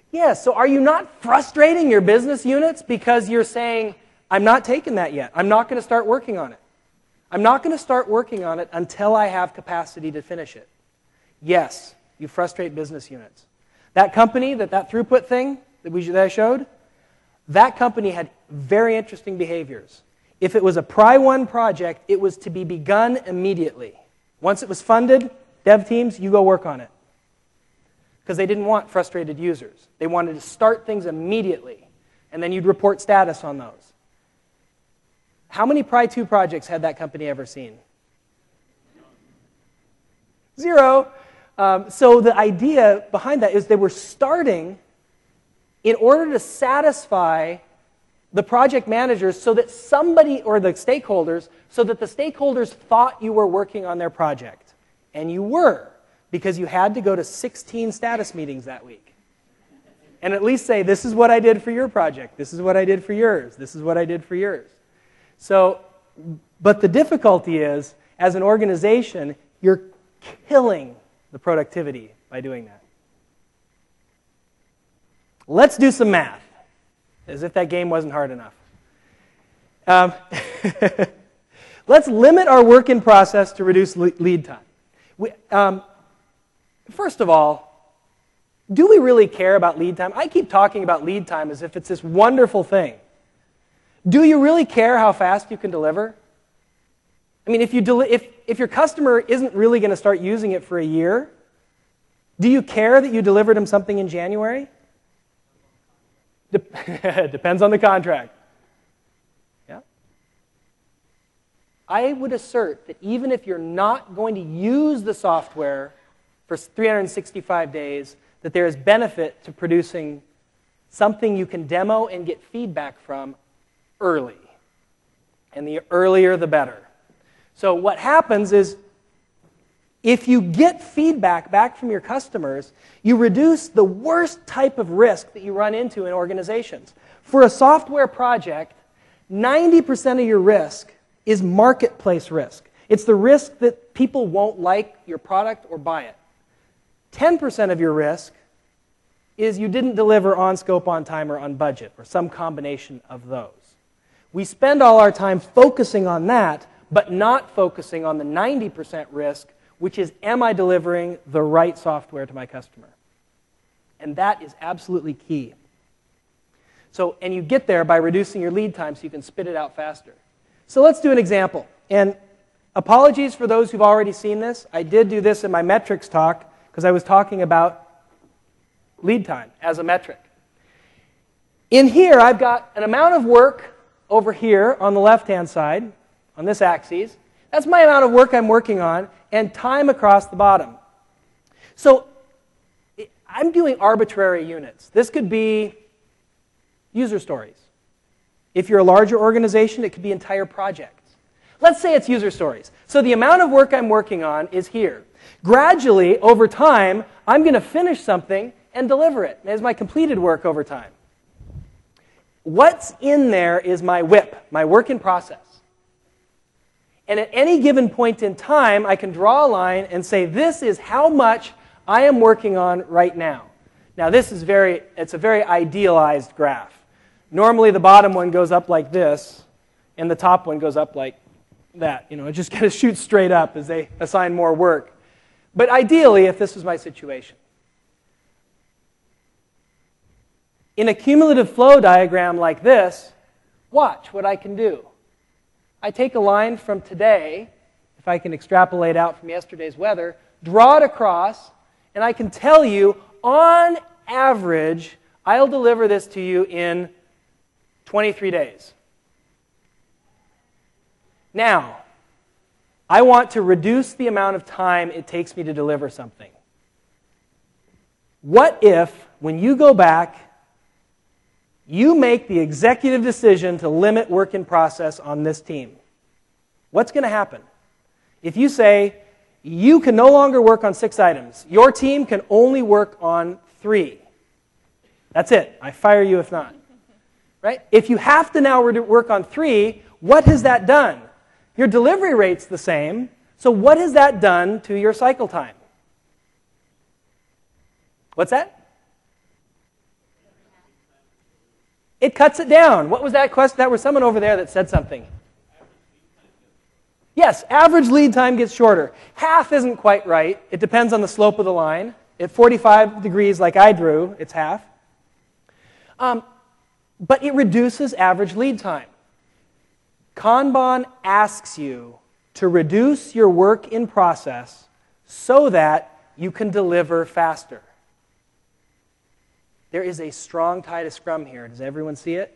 Yeah, so are you not frustrating your business units because you're saying, I'm not taking that yet. I'm not going to start working on it. I'm not going to start working on it until I have capacity to finish it. Yes, you frustrate business units. That company, that throughput thing that I showed, that company had very interesting behaviors. If it was a Pry1 project, it was to be begun immediately. Once it was funded, dev teams, you go work on it. Because they didn't want frustrated users. They wanted to start things immediately, and then you'd report status on those. How many Pry2 projects had that company ever seen? 0. So the idea behind that is they were starting in order to satisfy the project managers so that somebody, or the stakeholders, so that the stakeholders thought you were working on their project. And you were, because you had to go to 16 status meetings that week. And at least say, this is what I did for your project, this is what I did for yours, this is what I did for yours. So, but the difficulty is, as an organization, you're killing the productivity by doing that. Let's do some math, as if that game wasn't hard enough. Let's limit our work in process to reduce lead time. First of all, do we really care about lead time? I keep talking about lead time as if it's this wonderful thing. Do you really care how fast you can deliver? I mean, if your customer isn't really going to start using it for a year, do you care that you delivered them something in January? Depends on the contract. Yeah. I would assert that even if you're not going to use the software for 365 days, that there is benefit to producing something you can demo and get feedback from early. And the earlier, the better. So what happens is, if you get feedback back from your customers, you reduce the worst type of risk that you run into in organizations. For a software project, 90% of your risk is marketplace risk. It's the risk that people won't like your product or buy it. 10% of your risk is you didn't deliver on scope, on time, or on budget, or some combination of those. We spend all our time focusing on that, but not focusing on the 90% risk, which is, am I delivering the right software to my customer? And that is absolutely key. So, and you get there by reducing your lead time so you can spit it out faster. So let's do an example. And apologies for those who've already seen this. I did do this in my metrics talk because I was talking about lead time as a metric. In here, I've got an amount of work over here on the left-hand side, on this axis. That's my amount of work I'm working on, and time across the bottom. So I'm doing arbitrary units. This could be user stories. If you're a larger organization, it could be entire projects. Let's say it's user stories. So the amount of work I'm working on is here. Gradually, over time, I'm going to finish something and deliver it as my completed work over time. What's in there is my WIP, my work in process. And at any given point in time, I can draw a line and say, this is how much I am working on right now. Now, it's a very idealized graph. Normally, the bottom one goes up like this, and the top one goes up like that. You know, it just kind of shoots straight up as they assign more work. But ideally, if this was my situation. In a cumulative flow diagram like this, watch what I can do. I take a line from today, if I can extrapolate out from yesterday's weather, draw it across, and I can tell you, on average, I'll deliver this to you in 23 days. Now, I want to reduce the amount of time it takes me to deliver something. What if, when you go back, you make the executive decision to limit work in process on this team? What's going to happen? If you say, you can no longer work on 6 items, your team can only work on 3. That's it. I fire you if not. Right? If you have to now work on 3, what has that done? Your delivery rate's the same, so what has that done to your cycle time? What's that? It cuts it down. What was that question? That was someone over there that said something. Yes, average lead time gets shorter. Half isn't quite right. It depends on the slope of the line. At 45 degrees like I drew, it's half. But it reduces average lead time. Kanban asks you to reduce your work in process so that you can deliver faster. There is a strong tie to Scrum here. Does everyone see it?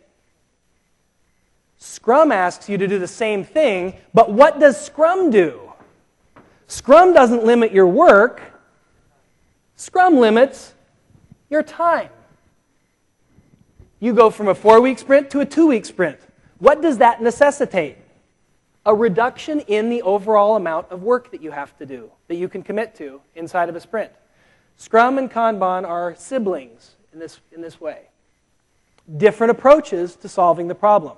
Scrum asks you to do the same thing, but what does Scrum do? Scrum doesn't limit your work. Scrum limits your time. You go from a 4-week sprint to a 2-week sprint. What does that necessitate? A reduction in the overall amount of work that you have to do, that you can commit to inside of a sprint. Scrum and Kanban are siblings in this way. Different approaches to solving the problem.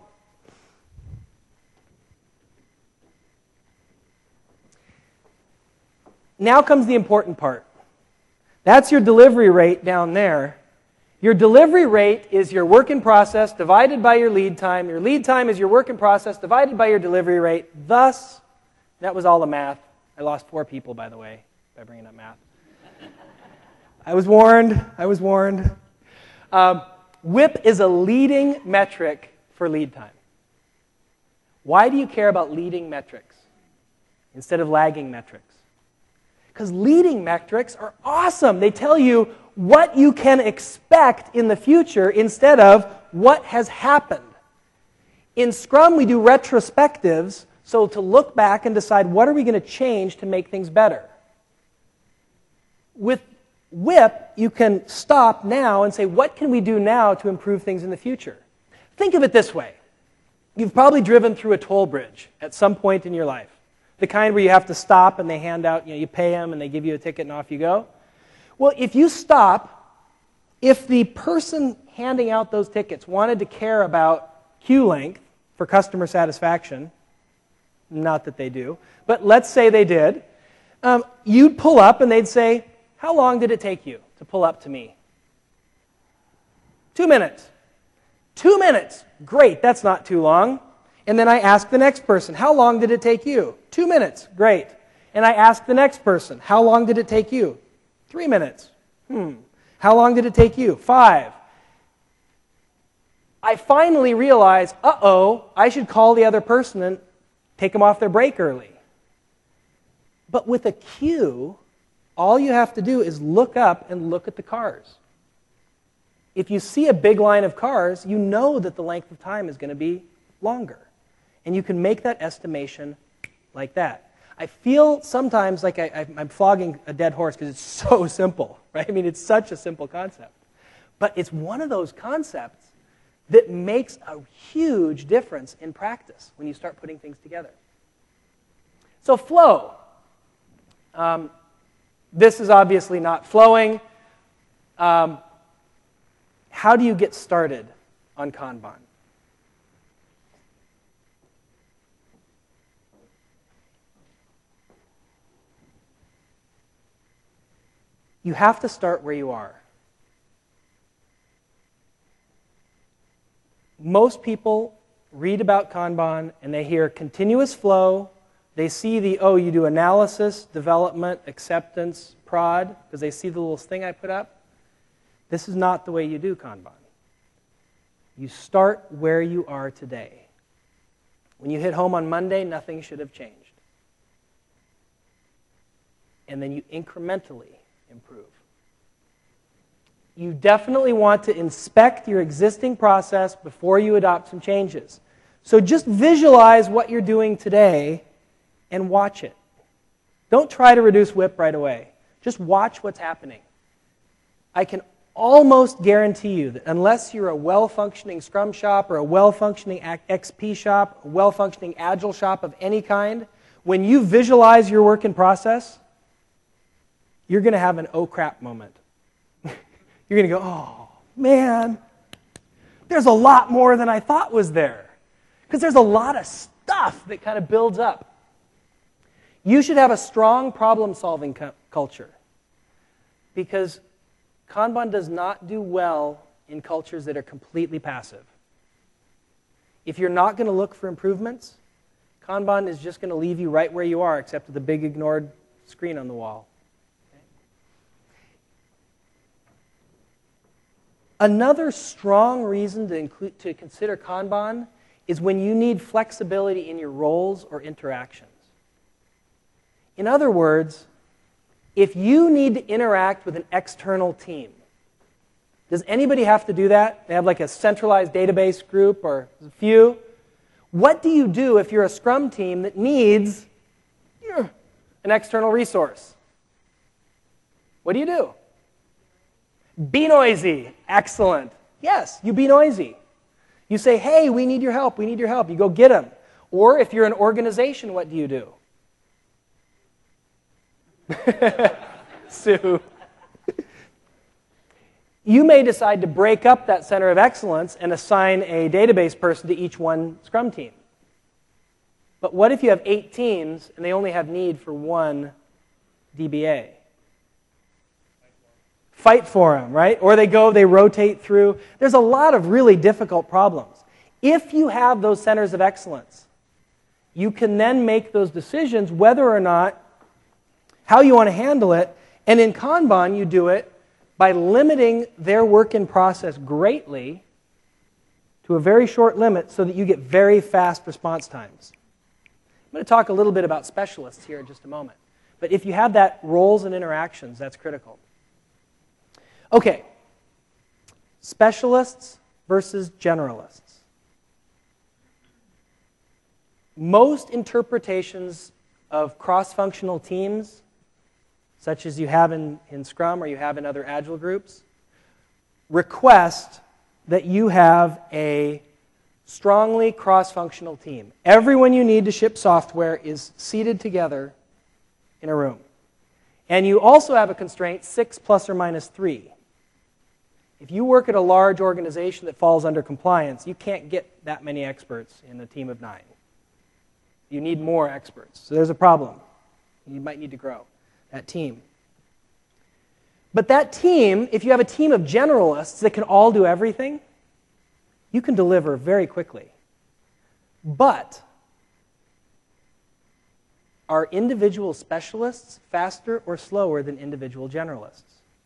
Now comes the important part. That's your delivery rate down there. Your delivery rate is your work in process divided by your lead time. Your lead time is your work in process divided by your delivery rate. Thus, that was all the math. I lost 4 people, by the way, by bringing up math. I was warned. WIP is a leading metric for lead time. Why do you care about leading metrics instead of lagging metrics? Because leading metrics are awesome. They tell you what you can expect in the future instead of what has happened. In Scrum, we do retrospectives, so to look back and decide what are we going to change to make things better. With WIP, you can stop now and say, what can we do now to improve things in the future? Think of it this way. You've probably driven through a toll bridge at some point in your life. The kind where you have to stop and they hand out, you pay them and they give you a ticket and off you go. Well, if you stop, if the person handing out those tickets wanted to care about queue length for customer satisfaction, not that they do, but let's say they did, you'd pull up and they'd say, how long did it take you to pull up to me? 2 minutes. 2 minutes. Great, that's not too long. And then I ask the next person, how long did it take you? 2 minutes. Great. And I ask the next person, how long did it take you? 3 minutes. How long did it take you? 5. I finally realize, I should call the other person and take them off their break early. But with a queue, all you have to do is look up and look at the cars. If you see a big line of cars, you know that the length of time is going to be longer. And you can make that estimation like that. I feel sometimes like I'm flogging a dead horse because it's so simple, right? I mean, it's such a simple concept. But it's one of those concepts that makes a huge difference in practice when you start putting things together. So flow. This is obviously not flowing. How do you get started on Kanban? You have to start where you are. Most people read about Kanban and they hear continuous flow. They see you do analysis, development, acceptance, prod, because they see the little thing I put up. This is not the way you do Kanban. You start where you are today. When you hit home on Monday, nothing should have changed. And then you incrementally improve. You definitely want to inspect your existing process before you adopt some changes. So just visualize what you're doing today and watch it. Don't try to reduce WIP right away. Just watch what's happening. I can almost guarantee you that unless you're a well-functioning Scrum shop or a well-functioning XP shop, a well-functioning Agile shop of any kind, when you visualize your work in process, you're going to have an oh crap moment. You're going to go, oh man, there's a lot more than I thought was there. Because there's a lot of stuff that kind of builds up. You should have a strong problem-solving culture. Because Kanban does not do well in cultures that are completely passive. If you're not going to look for improvements, Kanban is just going to leave you right where you are, except with the big ignored screen on the wall. Another strong reason to consider Kanban is when you need flexibility in your roles or interactions. In other words, if you need to interact with an external team, does anybody have to do that? They have like a centralized database group or a few? What do you do if you're a Scrum team that needs an external resource? What do you do? Be noisy. Excellent. Yes, you be noisy. You say, hey, we need your help. We need your help. You go get them. Or if you're an organization, what do you do? Sue. You may decide to break up that center of excellence and assign a database person to each one Scrum team. But what if you have 8 teams and they only have need for one DBA? Fight for them, right? Or they rotate through. There's a lot of really difficult problems. If you have those centers of excellence, you can then make those decisions whether or not, how you want to handle it. And in Kanban, you do it by limiting their work in process greatly to a very short limit so that you get very fast response times. I'm going to talk a little bit about specialists here in just a moment. But if you have that roles and interactions, that's critical. Okay, specialists versus generalists. Most interpretations of cross-functional teams, such as you have in Scrum or you have in other Agile groups, request that you have a strongly cross-functional team. Everyone you need to ship software is seated together in a room. And you also have a constraint, 6 plus or minus 3. If you work at a large organization that falls under compliance, you can't get that many experts in a team of 9. You need more experts. So there's a problem. You might need to grow that team. But that team, if you have a team of generalists that can all do everything, you can deliver very quickly. But are individual specialists faster or slower than individual generalists?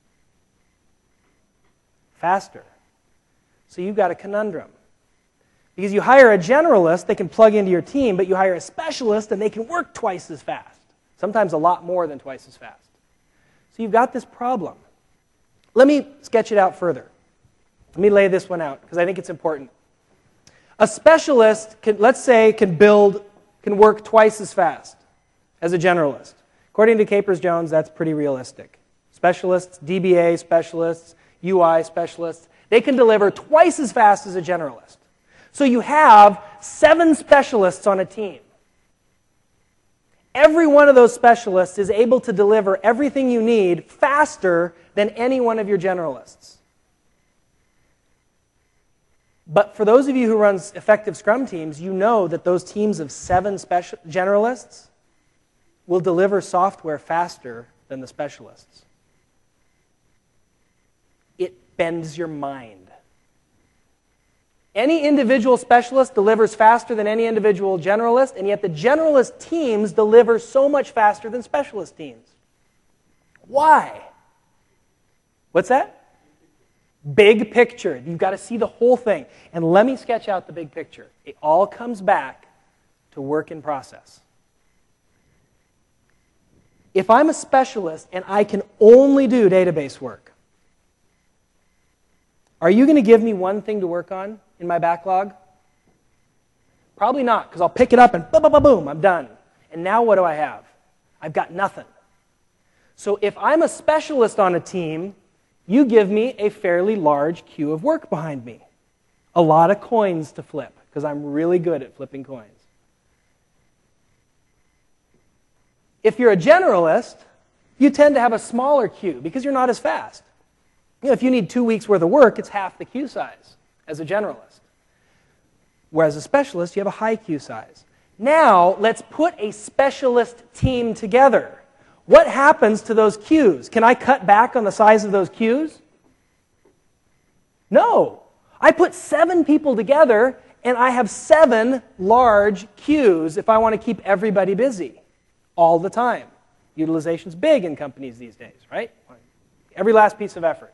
Faster. So you've got a conundrum. Because you hire a generalist, they can plug into your team, but you hire a specialist and they can work twice as fast. Sometimes a lot more than twice as fast. So you've got this problem. Let me sketch it out further. Let me lay this one out because I think it's important. A specialist, let's say, can work twice as fast as a generalist. According to Capers-Jones, that's pretty realistic. Specialists, DBA specialists, UI specialists, they can deliver twice as fast as a generalist. So you have 7 specialists on a team. Every one of those specialists is able to deliver everything you need faster than any one of your generalists. But for those of you who run effective Scrum teams, you know that those teams of 7 generalists will deliver software faster than the specialists. It bends your mind. Any individual specialist delivers faster than any individual generalist, and yet the generalist teams deliver so much faster than specialist teams. Why? What's that? Big picture. You've got to see the whole thing. And let me sketch out the big picture. It all comes back to work in process. If I'm a specialist and I can only do database work, are you going to give me one thing to work on in my backlog? Probably not, because I'll pick it up and boom, boom, boom, boom, I'm done. And now what do I have? I've got nothing. So if I'm a specialist on a team, you give me a fairly large queue of work behind me. A lot of coins to flip, because I'm really good at flipping coins. If you're a generalist, you tend to have a smaller queue, because you're not as fast. If you need 2 weeks worth of work, it's half the queue size as a generalist. Whereas a specialist, you have a high queue size. Now, let's put a specialist team together. What happens to those queues? Can I cut back on the size of those queues? No. I put 7 people together, And I have 7 large queues if I want to keep everybody busy all the time. Utilization's big in companies these days, right? Every last piece of effort.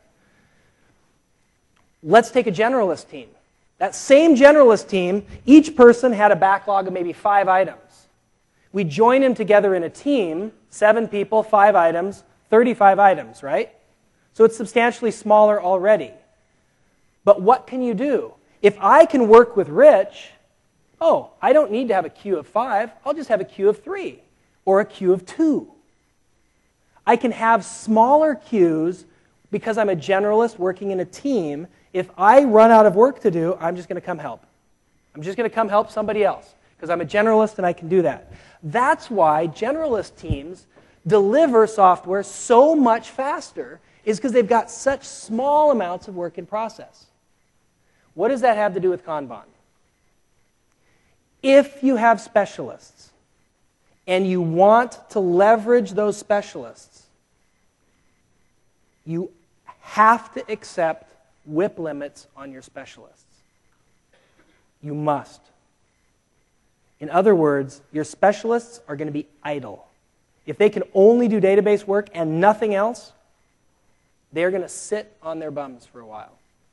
Let's take a generalist team. That same generalist team, each person had a backlog of maybe 5 items. We join them together in a team, 7 people, 5 items, 35 items, right? So it's substantially smaller already. But what can you do? If I can work with Rich, I don't need to have a queue of 5. I'll just have a queue of 3 or a queue of 2. I can have smaller queues because I'm a generalist working in a team. If I run out of work to do, I'm just going to come help. I'm just going to come help somebody else because I'm a generalist and I can do that. That's why generalist teams deliver software so much faster, is because they've got such small amounts of work in process. What does that have to do with Kanban? If you have specialists and you want to leverage those specialists, you have to accept WIP limits on your specialists. You must. In other words, your specialists are going to be idle. If they can only do database work and nothing else, they're going to sit on their bums for a while.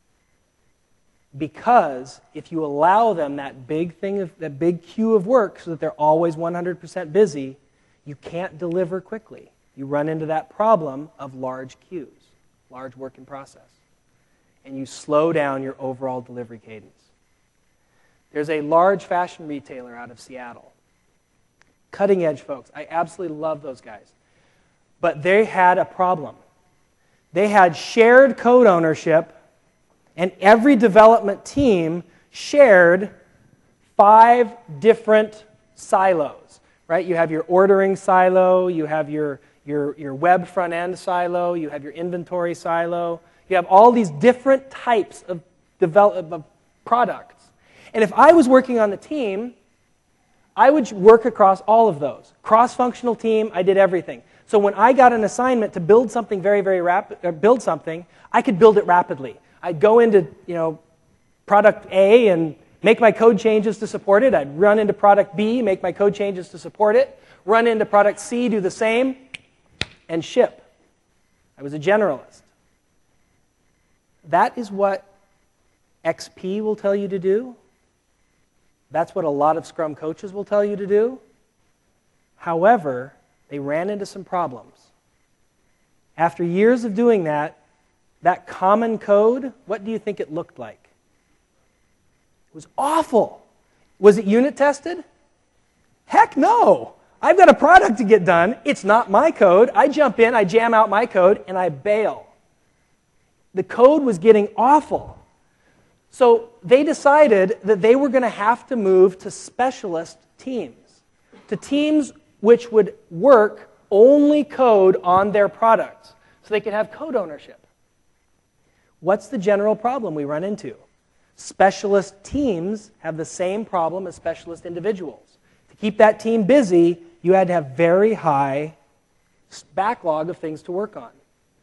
Because if you allow them that big queue of work so that they're always 100% busy, you can't deliver quickly. You run into that problem of large queues, large work in process. And you slow down your overall delivery cadence. There's a large fashion retailer out of Seattle. Cutting edge folks. I absolutely love those guys. But they had a problem. They had shared code ownership, and every development team shared 5 different silos, right? You have your ordering silo, you have your web front end silo, you have your inventory silo. You have all these different types of products. And if I was working on the team, I would work across all of those. Cross-functional team, I did everything. So when I got an assignment to build something very, very rapid, I could build it rapidly. I'd go into, product A and make my code changes to support it. I'd run into product B, make my code changes to support it. Run into product C, do the same, and ship. I was a generalist. That is what XP will tell you to do. That's what a lot of Scrum coaches will tell you to do. However, they ran into some problems. After years of doing that common code, what do you think it looked like? It was awful. Was it unit tested? Heck no. I've got a product to get done. It's not my code. I jump in, I jam out my code, and I bail. The code was getting awful. So they decided that they were going to have to move to specialist teams, to teams which would work only code on their products, so they could have code ownership. What's the general problem we run into? Specialist teams have the same problem as specialist individuals. To keep that team busy, you had to have very high backlog of things to work on.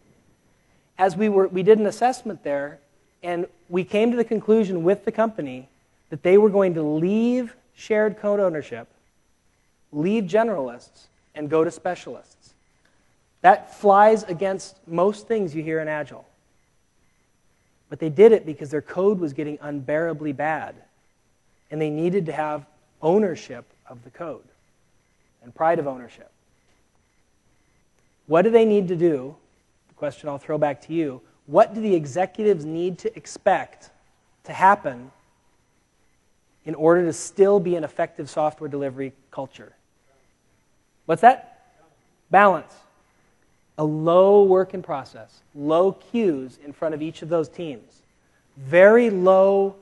As we did an assessment there, and we came to the conclusion with the company that they were going to leave shared code ownership, leave generalists, and go to specialists. That flies against most things you hear in Agile. But they did it because their code was getting unbearably bad, and they needed to have ownership of the code and pride of ownership. What do they need to do? The question I'll throw back to you. What do the executives need to expect to happen in order to still be an effective software delivery culture? What's that? Balance. A low work in process, low queues in front of each of those teams. Very low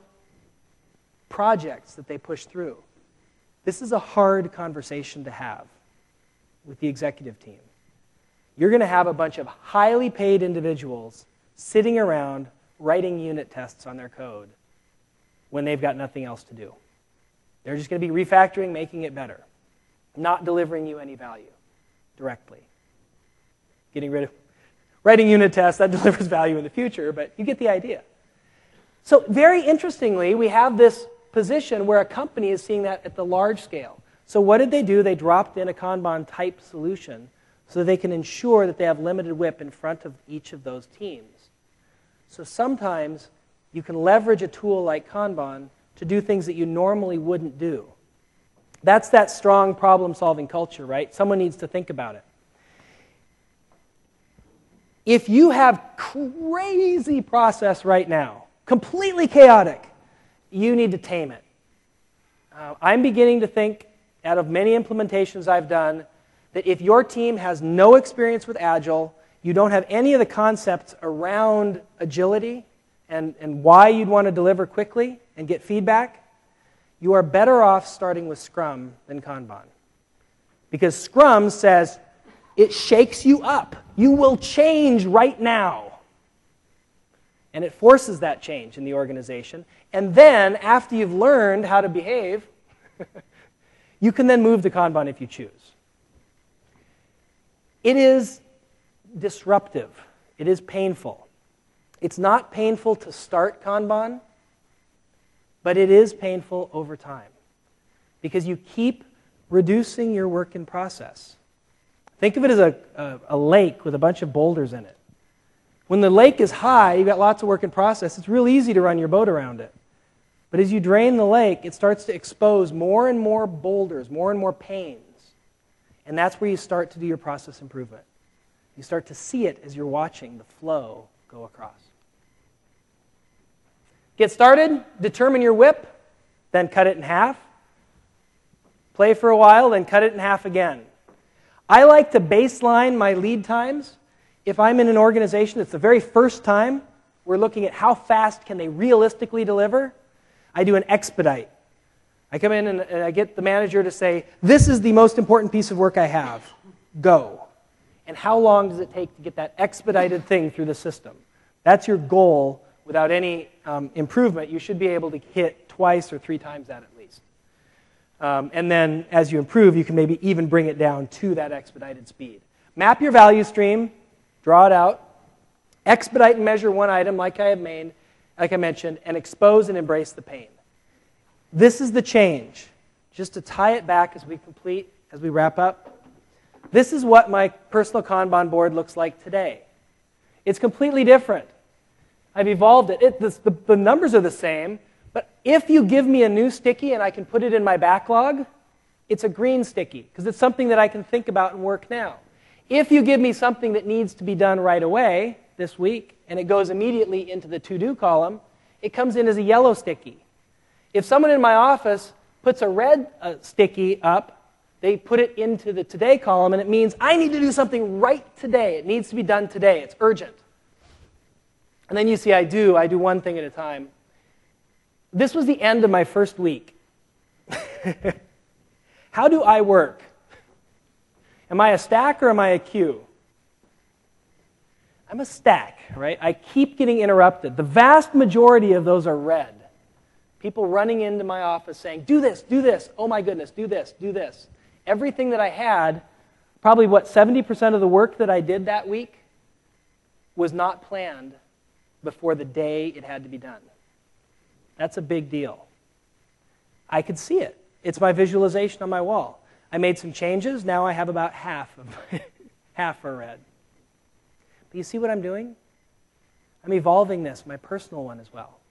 projects that they push through. This is a hard conversation to have with the executive team. You're going to have a bunch of highly paid individuals sitting around writing unit tests on their code when they've got nothing else to do. They're just going to be refactoring, making it better, not delivering you any value directly. Getting rid of writing unit tests, that delivers value in the future, but you get the idea. So very interestingly, we have this position where a company is seeing that at the large scale. So what did they do? They dropped in a Kanban-type solution so they can ensure that they have limited WIP in front of each of those teams. So sometimes you can leverage a tool like Kanban to do things that you normally wouldn't do. That's that strong problem-solving culture, right? Someone needs to think about it. If you have crazy process right now, completely chaotic, you need to tame it. I'm beginning to think, out of many implementations I've done, that if your team has no experience with Agile, you don't have any of the concepts around agility and why you'd want to deliver quickly and get feedback, you are better off starting with Scrum than Kanban. Because Scrum says, it shakes you up. You will change right now. And it forces that change in the organization. And then, after you've learned how to behave, you can then move to Kanban if you choose. It is disruptive. It is painful. It's not painful to start Kanban, but it is painful over time because you keep reducing your work in process. Think of it as a lake with a bunch of boulders in it. When the lake is high, you've got lots of work in process, it's real easy to run your boat around it. But as you drain the lake, it starts to expose more and more boulders, more and more pains. And that's where you start to do your process improvement. You start to see it as you're watching the flow go across. Get started, determine your WIP, then cut it in half. Play for a while, then cut it in half again. I like to baseline my lead times. If I'm in an organization, it's the very first time we're looking at how fast can they realistically deliver, I do an expedite. I come in and I get the manager to say, this is the most important piece of work I have. Go. And how long does it take to get that expedited thing through the system? That's your goal. Without any improvement, you should be able to hit twice or 3 times that at least. And then as you improve, you can maybe even bring it down to that expedited speed. Map your value stream, draw it out, expedite and measure one item like I mentioned, and expose and embrace the pain. This is the change. Just to tie it back as we wrap up, this is what my personal Kanban board looks like today. It's completely different. I've evolved it. The numbers are the same, but if you give me a new sticky and I can put it in my backlog, it's a green sticky, because it's something that I can think about and work now. If you give me something that needs to be done right away this week, and it goes immediately into the to-do column, it comes in as a yellow sticky. If someone in my office puts a red sticky up, they put it into the today column, and it means I need to do something right today. It needs to be done today. It's urgent. And then you see I do one thing at a time. This was the end of my first week. How do I work? Am I a stack or am I a queue? I'm a stack, right? I keep getting interrupted. The vast majority of those are red. People running into my office saying, do this, oh my goodness, do this, do this. Everything that I had, probably 70% of the work that I did that week was not planned before the day it had to be done. That's a big deal. I could see it. It's my visualization on my wall. I made some changes. Now I have about half are red. But you see what I'm doing? I'm evolving this, my personal one as well.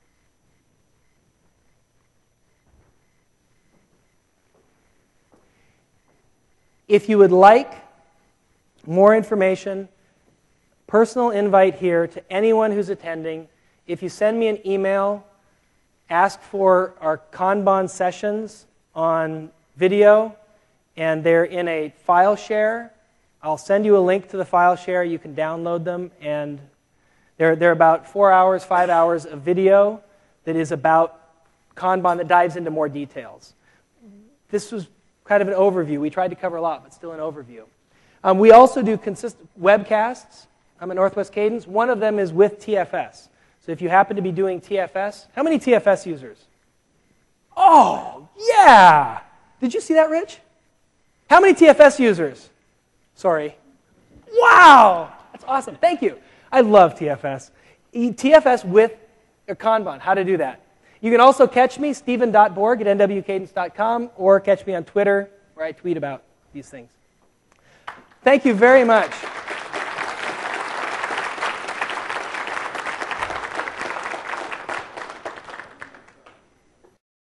If you would like more information, personal invite here to anyone who's attending. If you send me an email, ask for our Kanban sessions on video, and they're in a file share. I'll send you a link to the file share. You can download them, and they're about 4 hours, 5 hours of video that is about Kanban that dives into more details. This was kind of an overview. We tried to cover a lot, but still an overview. We also do consistent webcasts. I'm at Northwest Cadence. One of them is with TFS. So if you happen to be doing TFS, how many TFS users? Oh, yeah! Did you see that, Rich? How many TFS users? Sorry. Wow! That's awesome. Thank you. I love TFS. TFS with a Kanban. How to do that. You can also catch me, Stephen.Borg at nwcadence.com, or catch me on Twitter, where I tweet about these things. Thank you very much.